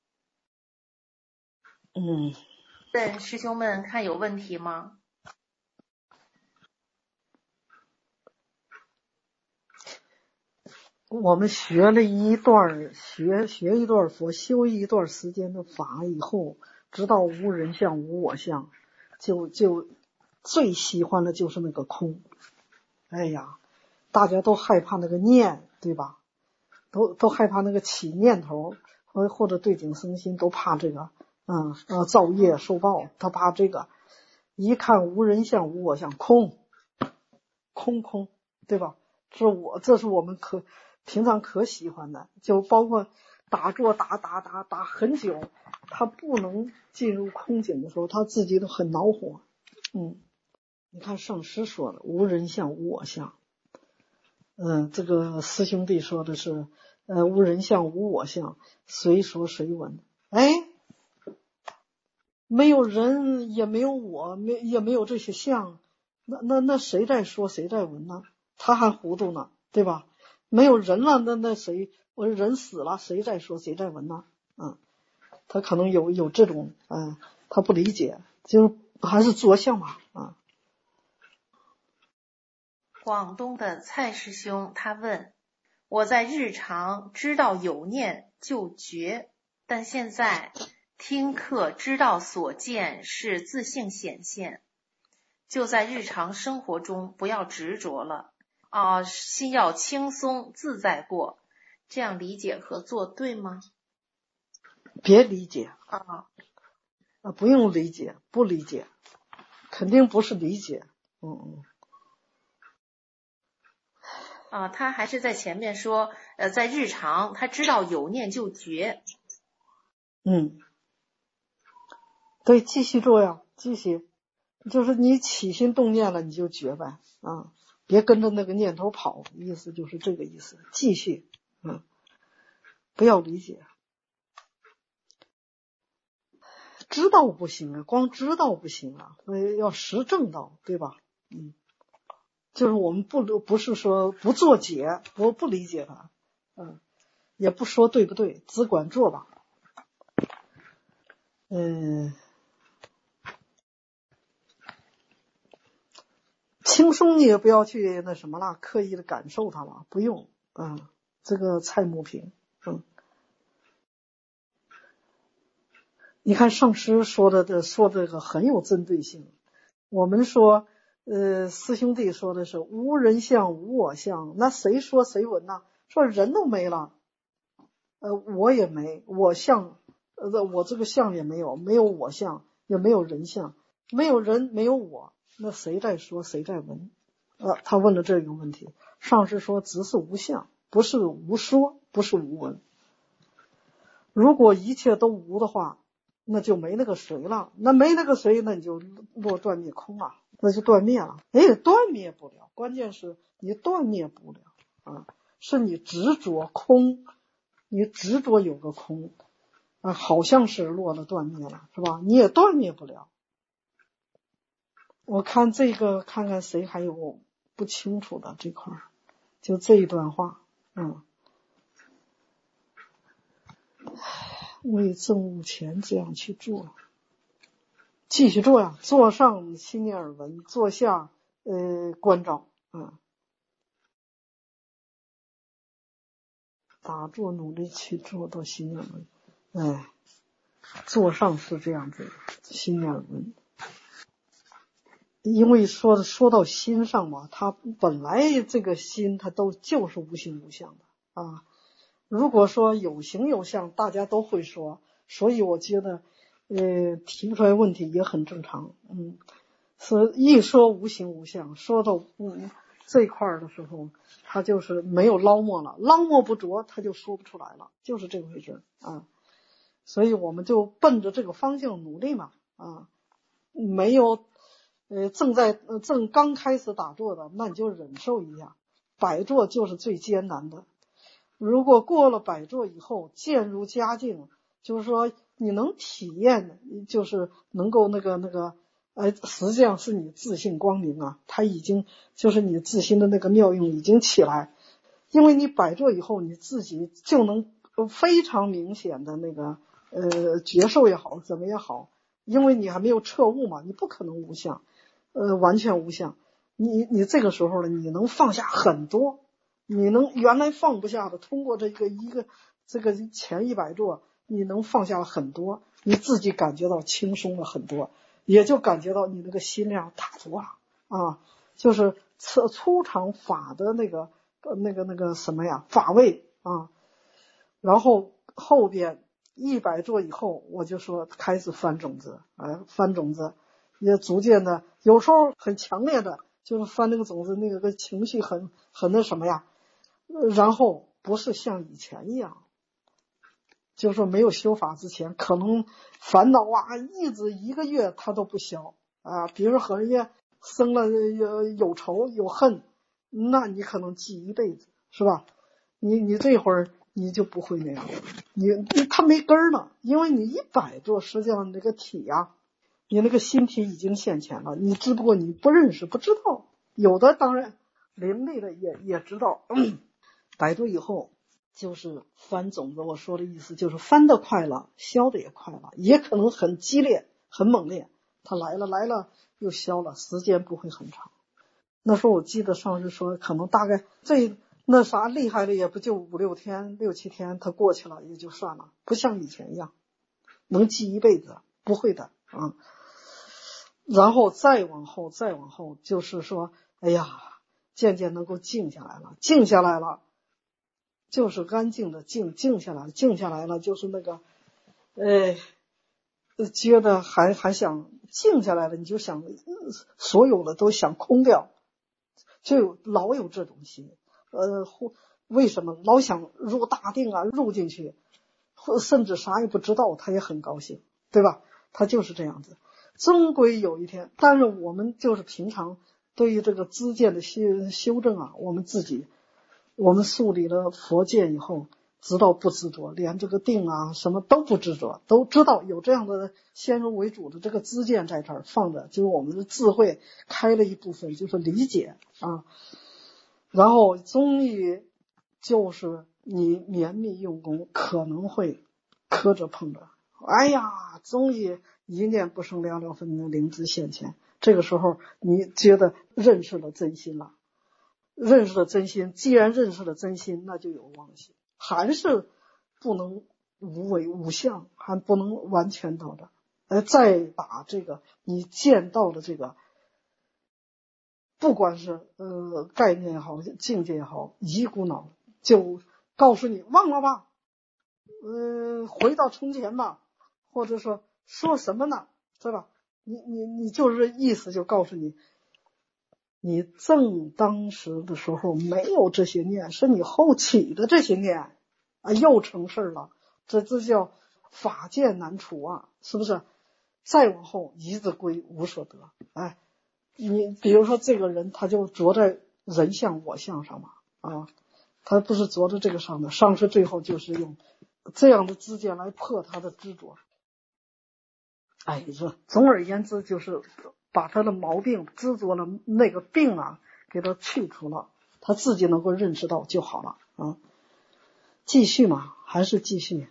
Speaker 1: 问师兄们看有问题吗？
Speaker 2: 我们学了一段学一段佛，修一段时间的法以后，知道无人相无我相，就最喜欢的就是那个空。哎呀，大家都害怕那个念，对吧？都害怕那个起念头，或者对境生心，都怕这个造业受报，他怕这个。一看无人相无我相，空，对吧？这是我们平常可喜欢的，就包括打坐打很久，他不能进入空境的时候，他自己都很恼火。你看上师说的无人相无我相，这个师兄弟说的是无人相无我相，谁说谁闻。 没有人，也没有我，也没有这些相，那谁在说谁在闻呢？他还糊涂呢，对吧？没有人了，那谁？我人死了，谁在说谁在闻呢？他可能有这种他不理解，就是还是着相嘛
Speaker 1: 广东的蔡师兄他问，我在日常知道有念就觉，但现在听课知道所见是自性显现，就在日常生活中不要执着了心要轻松自在过，这样理解和做对吗？
Speaker 2: 别理解不用理解，不理解，肯定不是理解。
Speaker 1: 他还是在前面说在日常他知道有念就觉。
Speaker 2: 对，继续做呀，继续，就是你起心动念了你就觉呗别跟着那个念头跑，意思就是这个意思，继续不要理解。知道不行啊，光知道不行啊，要实证到，对吧？就是我们不是说不做解，我不理解它，也不说对不对，只管做吧。轻松你也不要去那什么了，刻意的感受它了，不用这个蔡木平你看上师说这个很有针对性。我们说师兄弟说的是无人相无我相，那谁说谁闻呢？说人都没了我也没，我相我这个相也没有，没有我相，也没有人相，没有人没有我，那谁在说谁在闻他问了这个问题。上师说只是无相，不是无说，不是无闻。如果一切都无的话，那就没那个谁了，那没那个谁，那你就落断灭空了，那就断灭了。断灭不了，关键是你断灭不了是你执着空，你执着有个空好像是落了断灭了，是吧？你也断灭不了。我看这个，看看谁还有不清楚的这块，就这一段话为证悟前这样去做，继续做呀，坐上心念耳闻，坐下关照打坐努力去做到心念耳闻。坐上是这样子，心念耳闻。因为说到心上嘛，它本来这个心它都就是无形无相的如果说有形有相，大家都会说，所以我觉得提不出来问题也很正常是一说无形无相，说到这一块的时候，他就是没有捞摸了，捞摸不着他就说不出来了，就是这回事所以我们就奔着这个方向努力嘛没有正刚开始打坐的，那你就忍受一下，摆坐就是最艰难的。如果过了摆坐以后渐入佳境，就是说你能体验，就是能够那个实际上是你自信光明它已经就是你自心的那个妙用已经起来。因为你摆坐以后你自己就能非常明显的那个觉受也好怎么也好，因为你还没有彻悟嘛，你不可能无相完全无相。你这个时候呢，你能放下很多，你能原来放不下的，通过这个前一摆坐，你能放下了很多，你自己感觉到轻松了很多，也就感觉到你那个心量大足就是粗长法的那个什么呀法位然后后边一摆坐以后，我就说开始翻种子翻种子也逐渐的，有时候很强烈的就是翻那个种子，那个情绪很那什么呀，然后不是像以前一样，就是说没有修法之前，可能烦恼一直一个月他都不消比如和人家生了有仇有恨，那你可能记一辈子，是吧？你这会儿你就不会那样，他没根儿呢，因为你一摆坐，实际上这个体你那个心体已经现前了，你只不过你不认识不知道，有的当然灵力的也知道。摆渡以后就是翻种子，我说的意思就是翻得快了，消的也快了，也可能很激烈很猛烈，它来了又消了，时间不会很长。那时候我记得上次说可能大概那啥厉害的也不就5、6天6、7天它过去了也就算了，不像以前一样能记一辈子，不会的啊。然后再往后就是说哎呀渐渐能够静下来了，就是安静的静下来了，就是那个觉得还想静下来了，你就想所有的都想空掉，就老有这种心。为什么老想入大定啊，入进去，甚至啥也不知道，他也很高兴，对吧？他就是这样子。终归有一天，但是我们就是平常对于这个知见的修正啊，我们树立了佛见以后，知道不执着，连这个定啊什么都不执着，都知道有这样的先入为主的这个知见在这儿放着，就是我们的智慧开了一部分，就是理解啊。然后终于就是你绵密用功，可能会磕着碰着，哎呀，终于一念不生了了分的灵知现前。这个时候你觉得认识了真心了，认识了真心，既然认识了真心，那就有妄心，还是不能无为无相，还不能完全到的。再把这个你见到的这个不管是概念也好，境界也好，一股脑就告诉你忘了吧，回到从前吧，或者说什么呢，对吧？你就是意思就告诉你，你正当时的时候没有这些念，是你后起的这些念啊，又成事了，这叫法界难除啊，是不是？再往后一字归无所得，哎。你比如说这个人他就着在人相我相上嘛，啊，他不是着在这个上的，上师最后就是用这样的知见来破他的执着。哎，总而言之就是把他的毛病执着了那个病啊给他去除了，他自己能够认识到就好了啊。继续嘛，还是继续。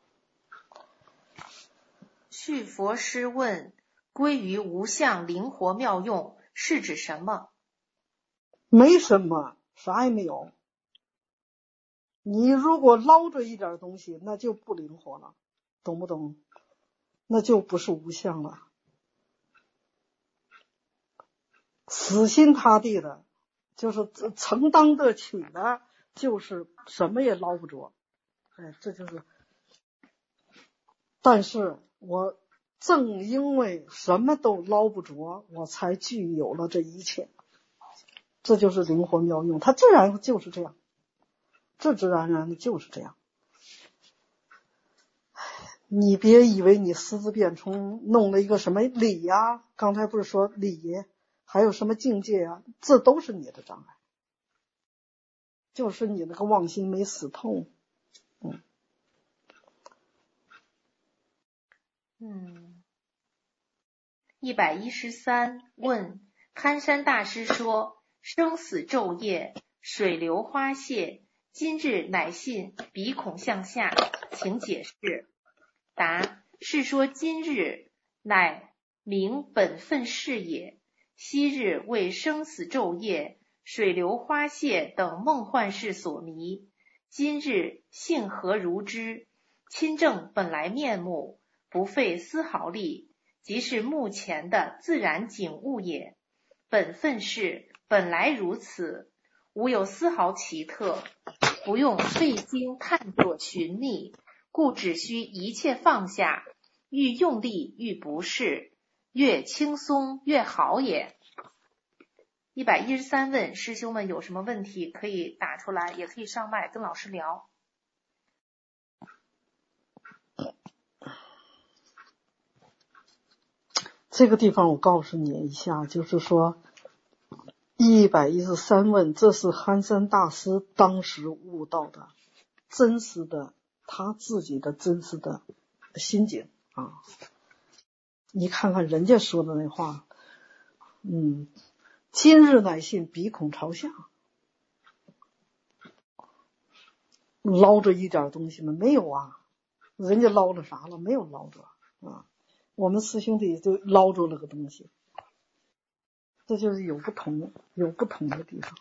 Speaker 1: 续佛师问：归于无相灵活妙用是指什么？
Speaker 2: 没什么，啥也没有。你如果捞着一点东西，那就不灵活了，懂不懂？那就不是无相了。死心塌地的，就是承担得起的，就是什么也捞不着。哎，这就是。但是我正因为什么都捞不着，我才具有了这一切。这就是灵活妙用，它自然就是这样，自自然然的就是这样。你别以为你私自变通弄了一个什么理呀，刚才不是说理还有什么境界啊，这都是你的障碍，就是你那个妄心没死透。
Speaker 1: 113问：憨山大师说生死昼夜，水流花谢，今日乃信鼻孔向下，请解释。答：是说今日乃明本分事也，昔日为生死昼夜、水流花谢等梦幻事所迷，今日性何如之，亲证本来面目，不费丝毫力，即是目前的自然景物也。本分事本来如此，无有丝毫奇特，不用费心探索寻觅，故只需一切放下，愈用力愈不适，越轻松越好也。113问，师兄们有什么问题可以打出来，也可以上麦跟老师聊。
Speaker 2: 这个地方我告诉你一下，就是说113问，这是憨山大师当时悟到的真实的他自己的真实的心境啊。 你看看人家说的那话，今日乃信，鼻孔朝下，捞着一点东西吗？没有啊，人家捞着啥了？没有捞着啊。我们四兄弟就捞着了个东西，这就是有不同的地方。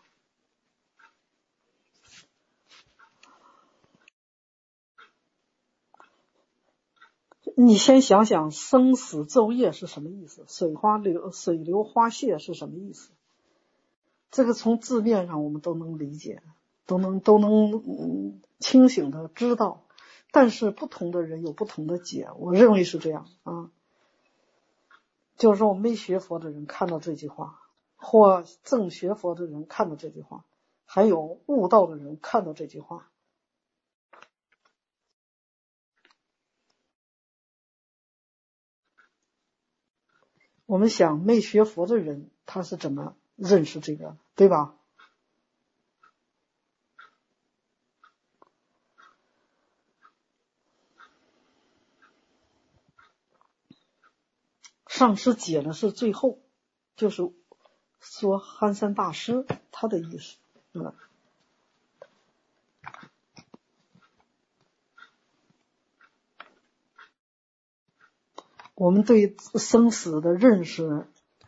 Speaker 2: 你先想想生死昼夜是什么意思，水流花谢是什么意思？这个从字面上我们都能理解，都能清醒的知道，但是不同的人有不同的解，我认为是这样啊。就是说我没学佛的人看到这句话，或正学佛的人看到这句话，还有悟道的人看到这句话，我们想没学佛的人他是怎么认识这个，对吧？上师解的是最后，就是说憨山大师他的意思，我们对生死的认识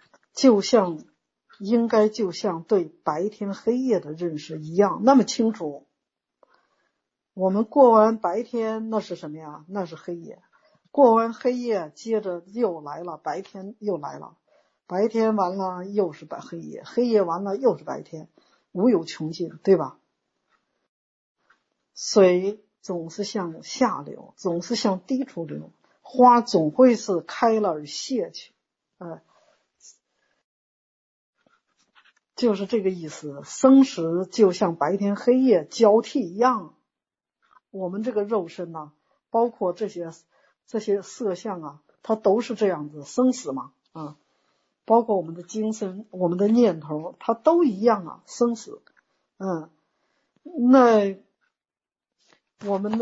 Speaker 2: 应该就像对白天黑夜的认识一样那么清楚。我们过完白天那是什么呀？那是黑夜。过完黑夜接着又来了，白天又来了，白天完了又是黑夜，黑夜完了又是白天，无有穷尽，对吧？水总是向下流，总是向低处流，花总会是开了而谢去，就是这个意思。生死就像白天黑夜交替一样，我们这个肉身呢，包括这些色相啊，它都是这样子，生死嘛啊，包括我们的精神、我们的念头，它都一样啊，生死。那我们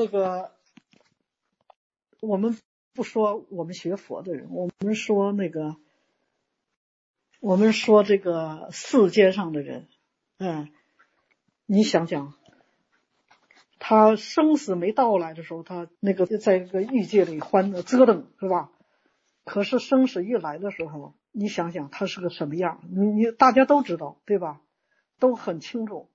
Speaker 2: 不说我们学佛的人，我们说这个世间上的人，你想想，他生死没到来的时候，他在这个欲界里折腾，是吧？可是生死一来的时候，你想想他是个什么样，你大家都知道，对吧？都很清楚。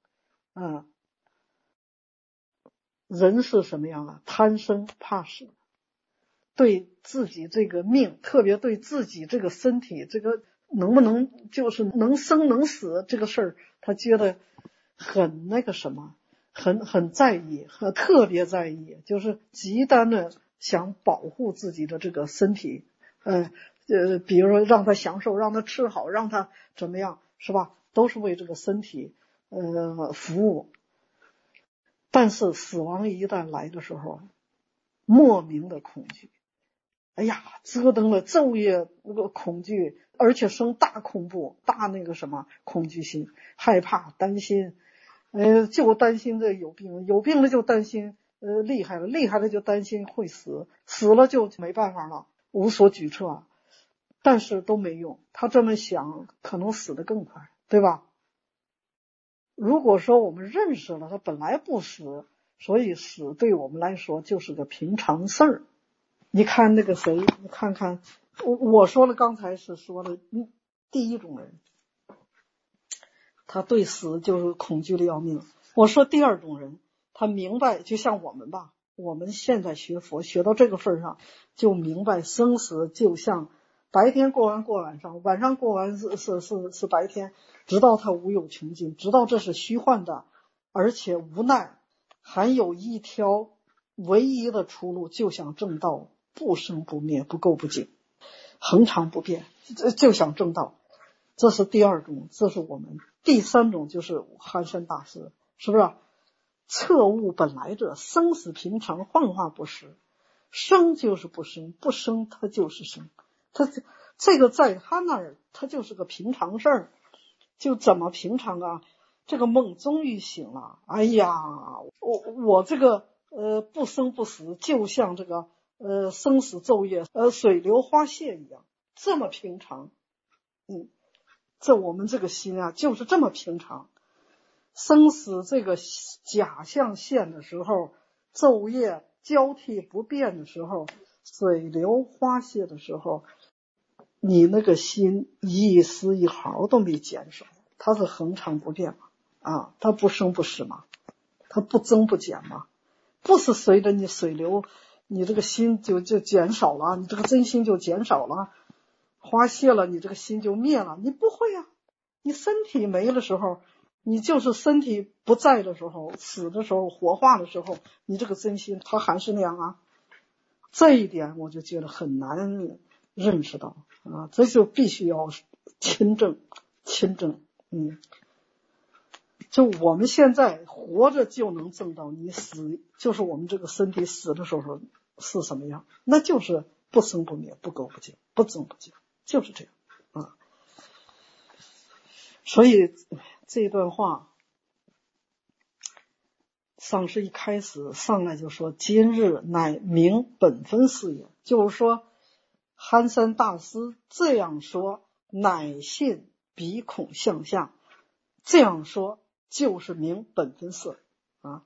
Speaker 2: 人是什么样啊？贪生怕死，对自己这个命，特别对自己这个身体，这个能不能就是能生能死这个事儿，他觉得很很在意，特别在意，就是极端的想保护自己的这个身体，比如说让他享受，让他吃好，让他怎么样，是吧？都是为这个身体服务。但是死亡一旦来的时候，莫名的恐惧，哎呀，折腾了昼夜那个恐惧，而且生大恐怖，大恐惧心，害怕担心，就担心这有病了就担心厉害了就担心会死了就没办法了，无所举措，但是都没用，他这么想可能死得更快，对吧？如果说我们认识了他本来不死，所以死对我们来说就是个平常事儿。你看那个谁，你看看我说了，刚才是说了第一种人，他对死就是恐惧的要命。我说第二种人，他明白，就像我们吧，我们现在学佛学到这个份上，就明白生死就像白天过晚上，晚上过完是白天，直到他无有穷尽，直到这是虚幻的，而且无奈，还有一条唯一的出路，就像正道，不生不灭，不垢不净，恒常不变，就像正道。这是第二种，这是我们。第三种就是憨山大师，是不是？彻悟本来者，生死平常，幻化不实，生就是不生，不生它就是生，它这个在他那儿，它就是个平常事儿。就怎么平常啊？这个梦终于醒了，哎呀，我这个不生不死，就像这个生死昼夜水流花谢一样。 这么平常。这我们这个心啊，就是这么平常。生死这个假象现的时候，昼夜交替不变的时候，水流花谢的时候，你那个心一丝一毫都没减少，它是恒常不变嘛，它不生不死嘛，它不增不减嘛，不是随着你水流，你这个心就减少了，你这个真心就减少了，花谢了，你这个心就灭了，你不会啊。你身体没了时候，你就是身体不在的时候，死的时候，活化的时候，你这个真心它还是那样啊。这一点我就觉得很难认识到啊，这就必须要亲证。就我们现在活着就能证到你死，就是我们这个身体死的时候是什么样，那就是不生不灭，不垢不净，不增不减，就是这样啊。所以这段话上师一开始上来就说今日乃明本分事也，就是说憨山大师这样说乃信鼻孔向下，这样说就是明本分事啊，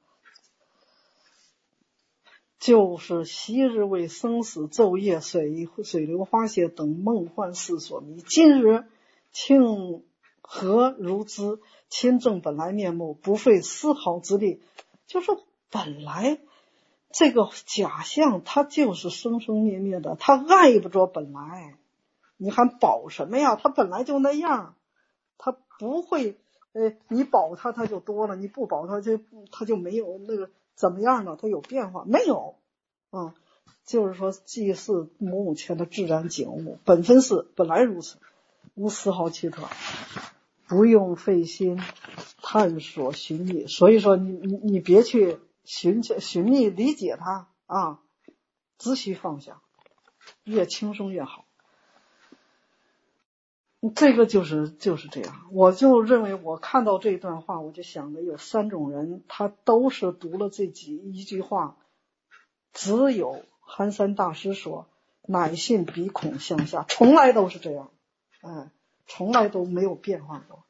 Speaker 2: 就是昔日为生死昼夜水流花谢等梦幻事所迷，今日庆何如之，亲证本来面目，不费丝毫之力。就是本来这个假象它就是生生灭灭的，它碍不着本来，你还保什么呀？它本来就那样，它不会你保它就多了，你不保它就没有那个怎么样呢？它有变化没有？就是说即是母母前的自然景物，本分是本来如此，无丝毫奇特，不用费心探索寻觅。所以说你别去寻觅理解它啊，只需放下，越轻松越好。这个就是这样。我就认为我看到这段话，我就想着有三种人，他都是读了这一句话，只有憨山大师说乃信鼻孔向下，从来都是这样，从来都没有变化过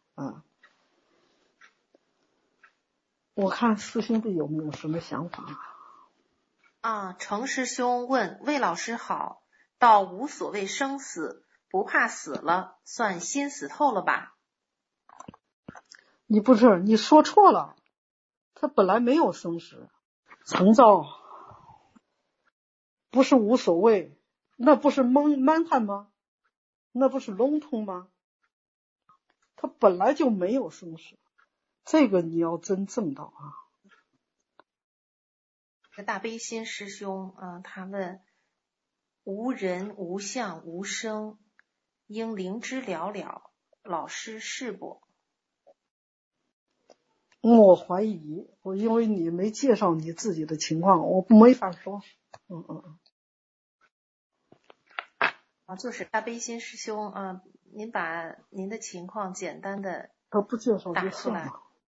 Speaker 2: 我看师兄弟有没有什么想法
Speaker 1: 程师兄问魏老师好，道无所谓生死，不怕死了，算心死透了吧？
Speaker 2: 你不是，你说错了，他本来没有生死，成造不是无所谓，那不是闷汉吗？那不是笼统吗？他本来就没有生死，这个你要真正到
Speaker 1: 大悲心师兄他问无人无相无声，应灵知了了，老师是不？
Speaker 2: 我怀疑，因为你没介绍你自己的情况，我没法说。
Speaker 1: 就是大悲心师兄您把您的情况简单的
Speaker 2: 他不介绍
Speaker 1: 打出来。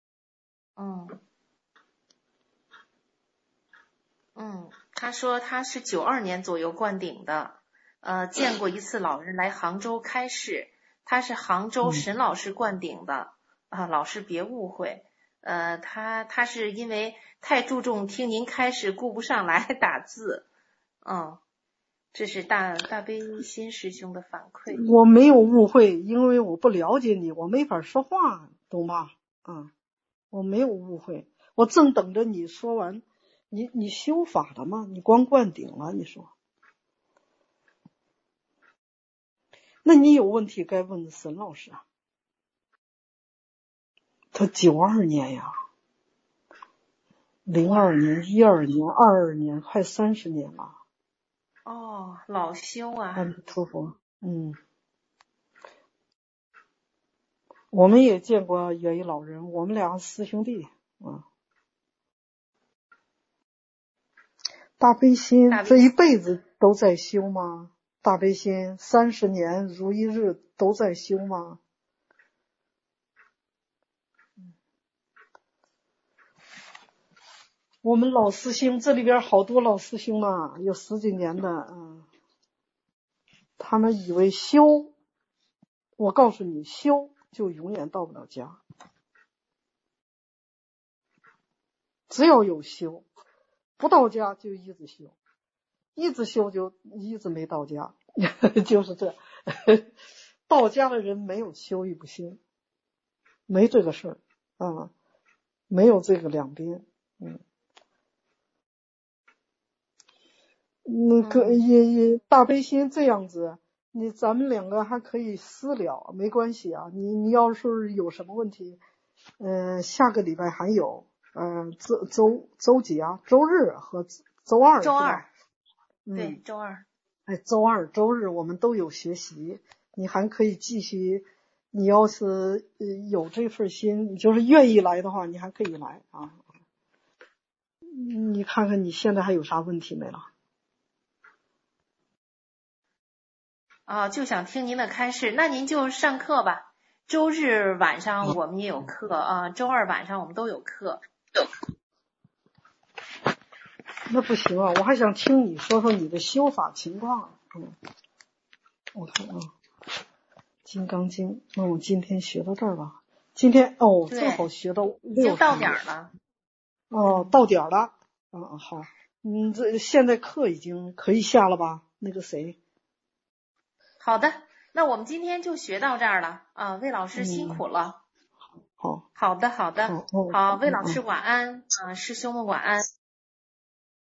Speaker 1: 他说他是92年左右灌顶的，见过一次老人来杭州开示，他是杭州沈老师灌顶的老师别误会，他是因为太注重听您开示，顾不上来打字，这是大悲心师兄的反馈。
Speaker 2: 我没有误会，因为我不了解你，我没法说话，懂吧？我没有误会，我正等着你说完。你修法了吗？你光灌顶了，你说？那你有问题该问沈老师啊。他92年呀，02年、12年、22年，快30年了。
Speaker 1: 老修啊！
Speaker 2: 阿弥陀佛。我们也见过元一老人，我们俩师兄弟大悲心这一辈子都在修吗？大悲心30年如一日都在修吗？我们老师兄这里边好多老师兄啊，有10几年的他们以为修，我告诉你，修就永远到不了家。只要有修，不到家就一直修，一直修就一直没到家，就是这。到家的人没有修与不修，没这个事儿啊，没有这个两边。那个也大悲心这样子，咱们两个还可以私聊，没关系啊。你要是有什么问题，下个礼拜还有，周几啊？周日和周二。
Speaker 1: 周二，
Speaker 2: 对，
Speaker 1: 周二。
Speaker 2: 周二、周日我们都有学习，你还可以继续。你要是有这份心，你就是愿意来的话，你还可以来啊。你看看你现在还有啥问题没了？
Speaker 1: 就想听您的开示，那您就上课吧。周日晚上我们也有课啊，周二晚上我们都有课。
Speaker 2: 那不行啊，我还想听你说说你的修法情况。我看啊，金刚经，那我今天学到这儿吧。今天正好学到6，
Speaker 1: 已经到点了。
Speaker 2: 到点了。好，这现在课已经可以下了吧？那个谁。
Speaker 1: 好的，那我们今天就学到这儿了啊，魏老师辛苦了。
Speaker 2: 好。
Speaker 1: 好的。好，魏老师晚安啊，师兄们晚安。